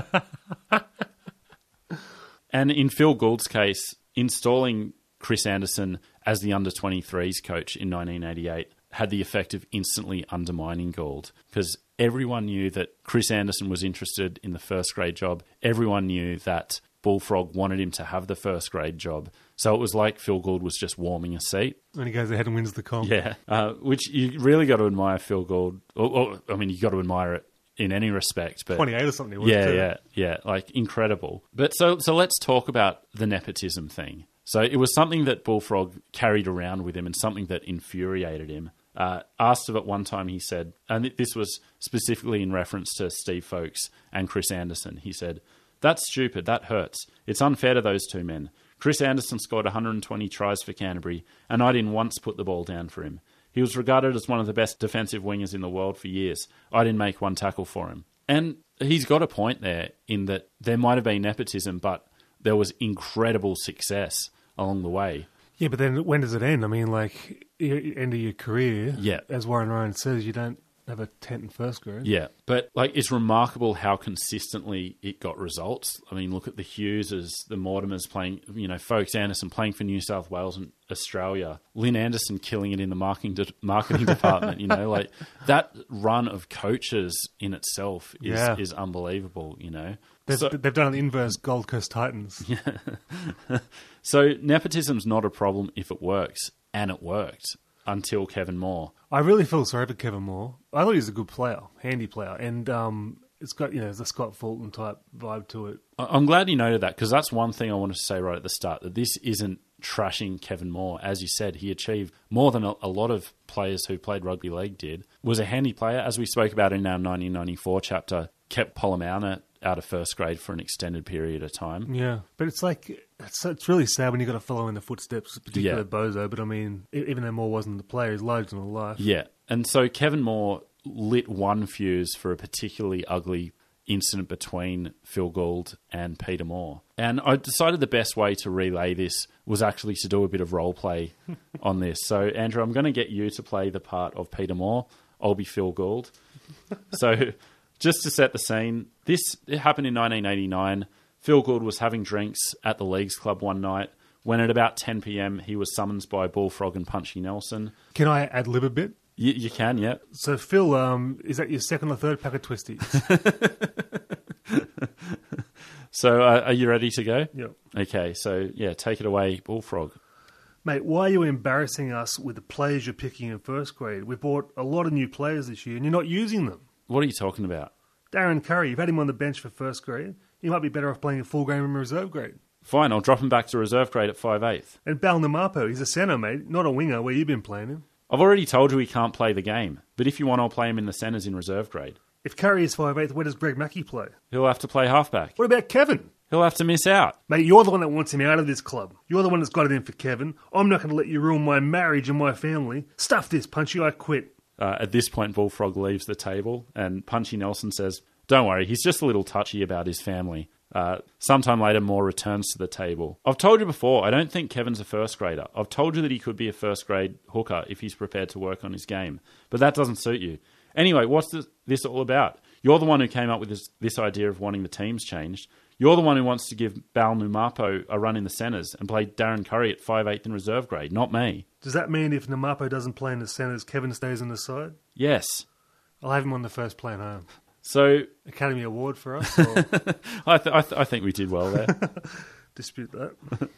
B: And in Phil Gould's case, installing Chris Anderson as the under twenty-threes coach in nineteen eighty-eight had the effect of instantly undermining Gould, because everyone knew that Chris Anderson was interested in the first grade job. Everyone knew that Bullfrog wanted him to have the first grade job. So it was like Phil Gould was just warming a seat.
C: And he goes ahead and wins the comp.
B: Yeah, uh, which you really got to admire Phil Gould. Or, or, I mean, you got to admire it in any respect. But
C: twenty-eight or something.
B: Yeah,
C: too.
B: yeah, yeah. Like, incredible. But so, so let's talk about the nepotism thing. So it was something that Bullfrog carried around with him and something that infuriated him. Uh, asked of it one time, he said, and this was specifically in reference to Steve Folkes and Chris Anderson, he said, "That's stupid, that hurts. It's unfair to those two men. Chris Anderson scored one hundred twenty tries for Canterbury, and I didn't once put the ball down for him. He was regarded as one of the best defensive wingers in the world for years. I didn't make one tackle for him." And he's got a point there in that there might have been nepotism, but there was incredible success along the way.
C: Yeah, but then when does it end? I mean, like, you end of your career,
B: Yeah.
C: as Warren Ryan says, you don't have a tent in first grade.
B: Yeah, but like it's remarkable how consistently it got results. I mean, look at the Hugheses, the Mortimers playing, you know, Folkes Anderson playing for New South Wales and Australia, Lynn Anderson killing it in the marketing de- marketing department. You know, like that run of coaches in itself is
C: Yeah.
B: is unbelievable. You know,
C: They've,
B: so,
C: they've done an inverse Gold Coast Titans.
B: so nepotism's not a problem if it works. and it worked until Kevin Moore.
C: I really feel sorry for Kevin Moore. I thought he was a good player, handy player, and um, it's got, you know, the Scott Fulton type vibe to it.
B: I'm glad you noted that, because that's one thing I wanted to say right at the start, that this isn't trashing Kevin Moore. As you said, he achieved more than a, a lot of players who played rugby league did. Was a handy player, as we spoke about in our nineteen ninety-four chapter, kept Polomauna out of first grade for an extended period of time.
C: Yeah, but it's like, it's, it's really sad when you've got to follow in the footsteps, particularly
B: Yeah.
C: Bozo, but I mean, e- even though Moore wasn't the player, he's larger than life.
B: Yeah, and so Kevin Moore lit one fuse for a particularly ugly incident between Phil Gould and Peter Moore. And I decided the best way to relay this was actually to do a bit of role play on this. So, Andrew, I'm going to get you to play the part of Peter Moore. I'll be Phil Gould. So, just to set the scene, this it happened in nineteen eighty-nine. Phil Gould was having drinks at the Leagues Club one night when at about ten p.m. he was summoned by Bullfrog and Punchy Nelson.
C: Can I ad-lib a bit?
B: You, you can, yeah.
C: So, Phil, um, is that your second or third pack of twisties?
B: So, uh, are you ready to go?
C: Yep.
B: Okay, so, yeah, take it away, Bullfrog.
C: Mate, why are you embarrassing us with the players you're picking in first grade? We bought a lot of new players this year, and you're not using them.
B: What are you talking about?
C: Darren Curry, you've had him on the bench for first grade. You might be better off playing a full game in reserve grade.
B: Fine, I'll drop him back to reserve grade at five eighth.
C: And Bal Namapo, he's a centre, mate, not a winger where you've been playing him.
B: I've already told you he can't play the game, but if you want, I'll play him in the centres in reserve grade.
C: If Curry is five eighth, where does Greg Mackey play?
B: He'll have to play halfback.
C: What about Kevin?
B: He'll have to miss out.
C: Mate, you're the one that wants him out of this club. You're the one that's got it in for Kevin. I'm not going to let you ruin my marriage and my family. Stuff this, Punchy, I quit.
B: Uh, at this point, Bullfrog leaves the table, and Punchy Nelson says, "Don't worry, he's just a little touchy about his family." Uh, sometime later, Moore returns to the table. I've told you before, I don't think Kevin's a first grader. I've told you that he could be a first grade hooker if he's prepared to work on his game. But that doesn't suit you. Anyway, what's this, this all about? You're the one who came up with this, this idea of wanting the teams changed. You're the one who wants to give Bal Numapo a run in the centres and play Darren Curry at five eighth in reserve grade, not me.
C: Does that mean if Namapo doesn't play in the centres, Kevin stays on the side?
B: Yes.
C: I'll have him on the first plane home.
B: So,
C: Academy Award for us? Or
B: I, th- I, th- I think we did well there.
C: dispute that.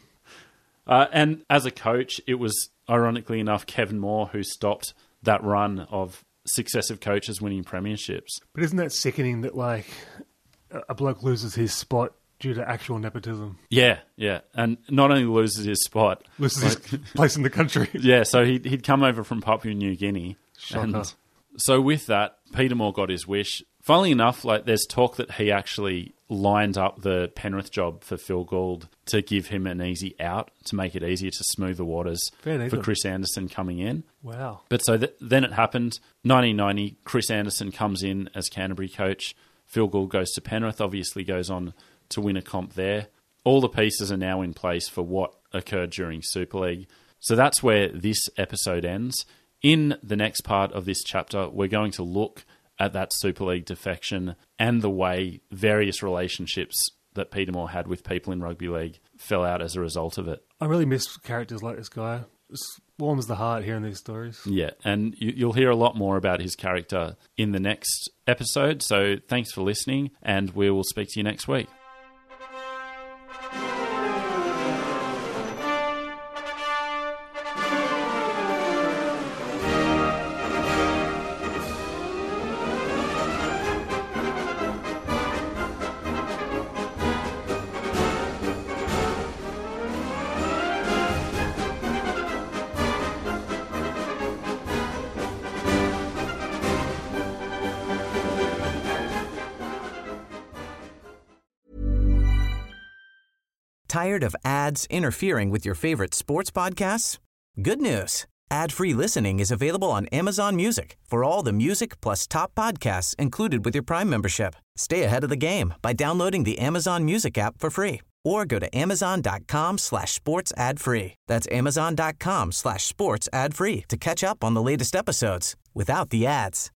B: Uh, and as a coach, it was, ironically enough, Kevin Moore who stopped that run of successive coaches winning premierships.
C: But isn't that sickening that, like, a a bloke loses his spot due to actual nepotism?
B: Yeah, yeah. And not only loses his spot...
C: Loses
B: like,
C: his place in the country.
B: Yeah, so he'd, he'd come over from Papua New Guinea.
C: Shocker.
B: And so with that, Peter Moore got his wish. Funnily enough, like there's talk that he actually lined up the Penrith job for Phil Gould to give him an easy out, to make it easier to smooth the waters
C: Fair
B: for
C: enough.
B: Chris Anderson coming in.
C: Wow.
B: But so th- then it happened. nineteen ninety, Chris Anderson comes in as Canterbury coach. Phil Gould goes to Penrith, obviously goes on to win a comp there. All the pieces are now in place for what occurred during Super League. So that's where this episode ends. In the next part of this chapter, we're going to look at that Super League defection and the way various relationships that Peter Moore had with people in rugby league fell out as a result of it.
C: I really miss characters like this guy. It warms the heart hearing these stories.
B: Yeah, and you, you'll hear a lot more about his character in the next episode. So thanks for listening, and we will speak to you next week.
A: Tired of ads interfering with your favorite sports podcasts? Good news. Ad-free listening is available on Amazon Music for all the music plus top podcasts included with your Prime membership. Stay ahead of the game by downloading the Amazon Music app for free or go to amazon.com slash sports ad free. That's amazon.com slash sports ad free to catch up on the latest episodes without the ads.